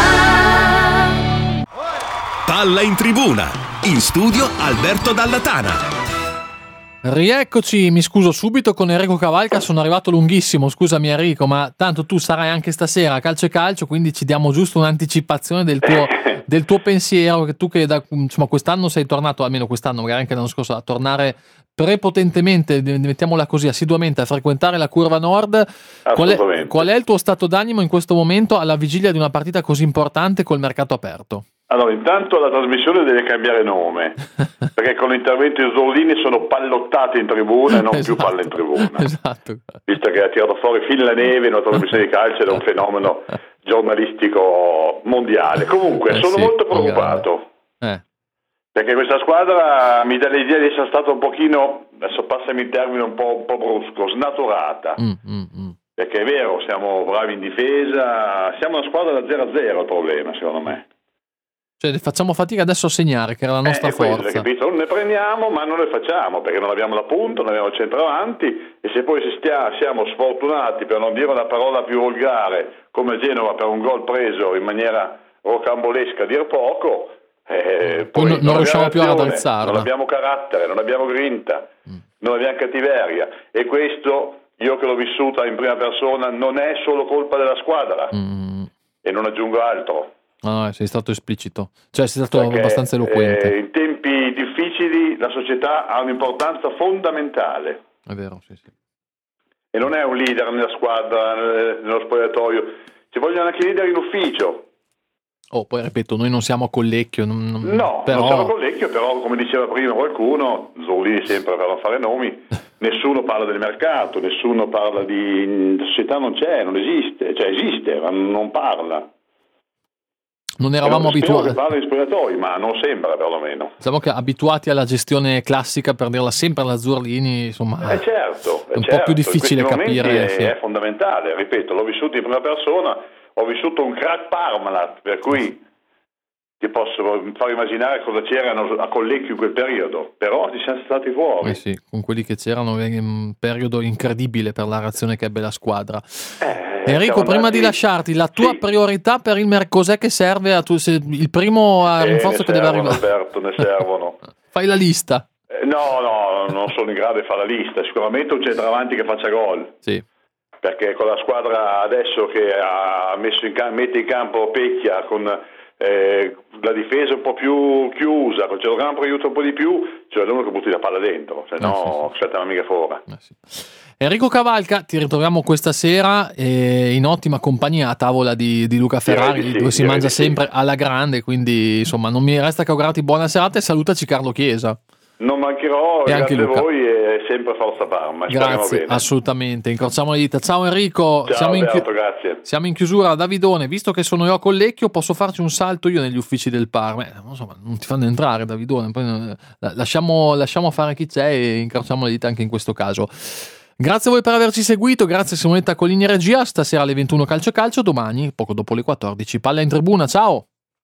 Palla in tribuna. In studio Alberto Dalla Tana. Rieccoci, mi scuso subito con Enrico Cavalca, sono arrivato lunghissimo, scusami Enrico, ma tanto tu sarai anche stasera a Calcio e Calcio, quindi ci diamo giusto un'anticipazione del tuo pensiero, che tu che insomma quest'anno sei tornato, almeno quest'anno, magari anche l'anno scorso, a tornare prepotentemente, mettiamola così, assiduamente a frequentare la curva nord. Qual è il tuo stato d'animo in questo momento alla vigilia di una partita così importante col mercato aperto? Allora, intanto la trasmissione deve cambiare nome, perché con l'intervento di Zorlini sono pallottati in tribuna e non più palle in tribuna. Esatto. Visto che ha tirato fuori fin la neve in una trasmissione di calcio ed è un fenomeno giornalistico mondiale. Comunque, sono molto preoccupato. Perché questa squadra mi dà l'idea di essere stata un pochino, adesso passami il termine un po' brusco, snaturata. Perché è vero, siamo bravi in difesa, siamo una squadra da 0-0 il problema, secondo me. Cioè facciamo fatica adesso a segnare, che era la nostra forza. Capito? Non ne prendiamo, ma non le facciamo, perché non abbiamo la punta, non abbiamo il centravanti, e se poi siamo sfortunati, per non dire una parola più volgare, come Genova per un gol preso in maniera rocambolesca a dir poco, poi non riusciamo più ad alzarla. Non abbiamo carattere, non abbiamo grinta, non abbiamo cattiveria, e questo, io che l'ho vissuta in prima persona, non è solo colpa della squadra, e non aggiungo altro. No, sei stato esplicito, cioè sei stato abbastanza eloquente. In tempi difficili la società ha un'importanza fondamentale. È vero, sì. E non è un leader nella squadra, nello spogliatoio, ci vogliono anche leader in ufficio. Poi ripeto, noi non siamo a Collecchio. Non siamo a Collecchio, però come diceva prima qualcuno, Zorlini sempre per non fare nomi, nessuno parla del mercato, nessuno parla di società, non esiste, cioè esiste, ma non parla. Non eravamo abituati. Parla di spogliatoi, ma non sembra perlomeno. Diciamo che abituati alla gestione classica, per dirla sempre alla Zurlini, insomma, certo, è un po' più difficile capire. È fondamentale, ripeto, l'ho vissuto in prima persona, ho vissuto un crack Parmalat, per cui ti posso far immaginare cosa c'erano a Collecchio in quel periodo, però ci siamo stati fuori. Sì, con quelli che c'erano, è un periodo incredibile per la reazione che ebbe la squadra. Enrico, prima di lasciarti, la tua priorità per il cos'è che serve il primo rinforzo che deve arrivare? Alberto, ne servono. Fai la lista. No, non sono in grado di fare la lista, sicuramente un centravanti che faccia gol. Sì. Perché con la squadra adesso che ha mette in campo Pecchia con la difesa un po' più chiusa, con il centrocampo che aiuta un po' di più, cioè uno che butti la palla dentro, se no aspetta mica fuori. Enrico Cavalca, ti ritroviamo questa sera in ottima compagnia a tavola di Luca Ferrari, dove si mangia sempre alla grande, quindi insomma non mi resta che augurarti buona serata e salutaci Carlo Chiesa. Non mancherò, e anche grazie Luca. A voi e sempre forza Parma. Grazie, bene. Assolutamente, incrociamo le dita. Ciao Enrico, ciao Alberto, grazie. Siamo in chiusura. Davidone, visto che sono io a Collecchio, posso farci un salto io negli uffici del Parma? Insomma, non ti fanno entrare, Davidone, poi lasciamo fare chi c'è e incrociamo le dita anche in questo caso. Grazie a voi per averci seguito, grazie Simonetta Colini Regia, stasera alle 21 Calcio, domani poco dopo le 14 Palla in Tribuna, ciao!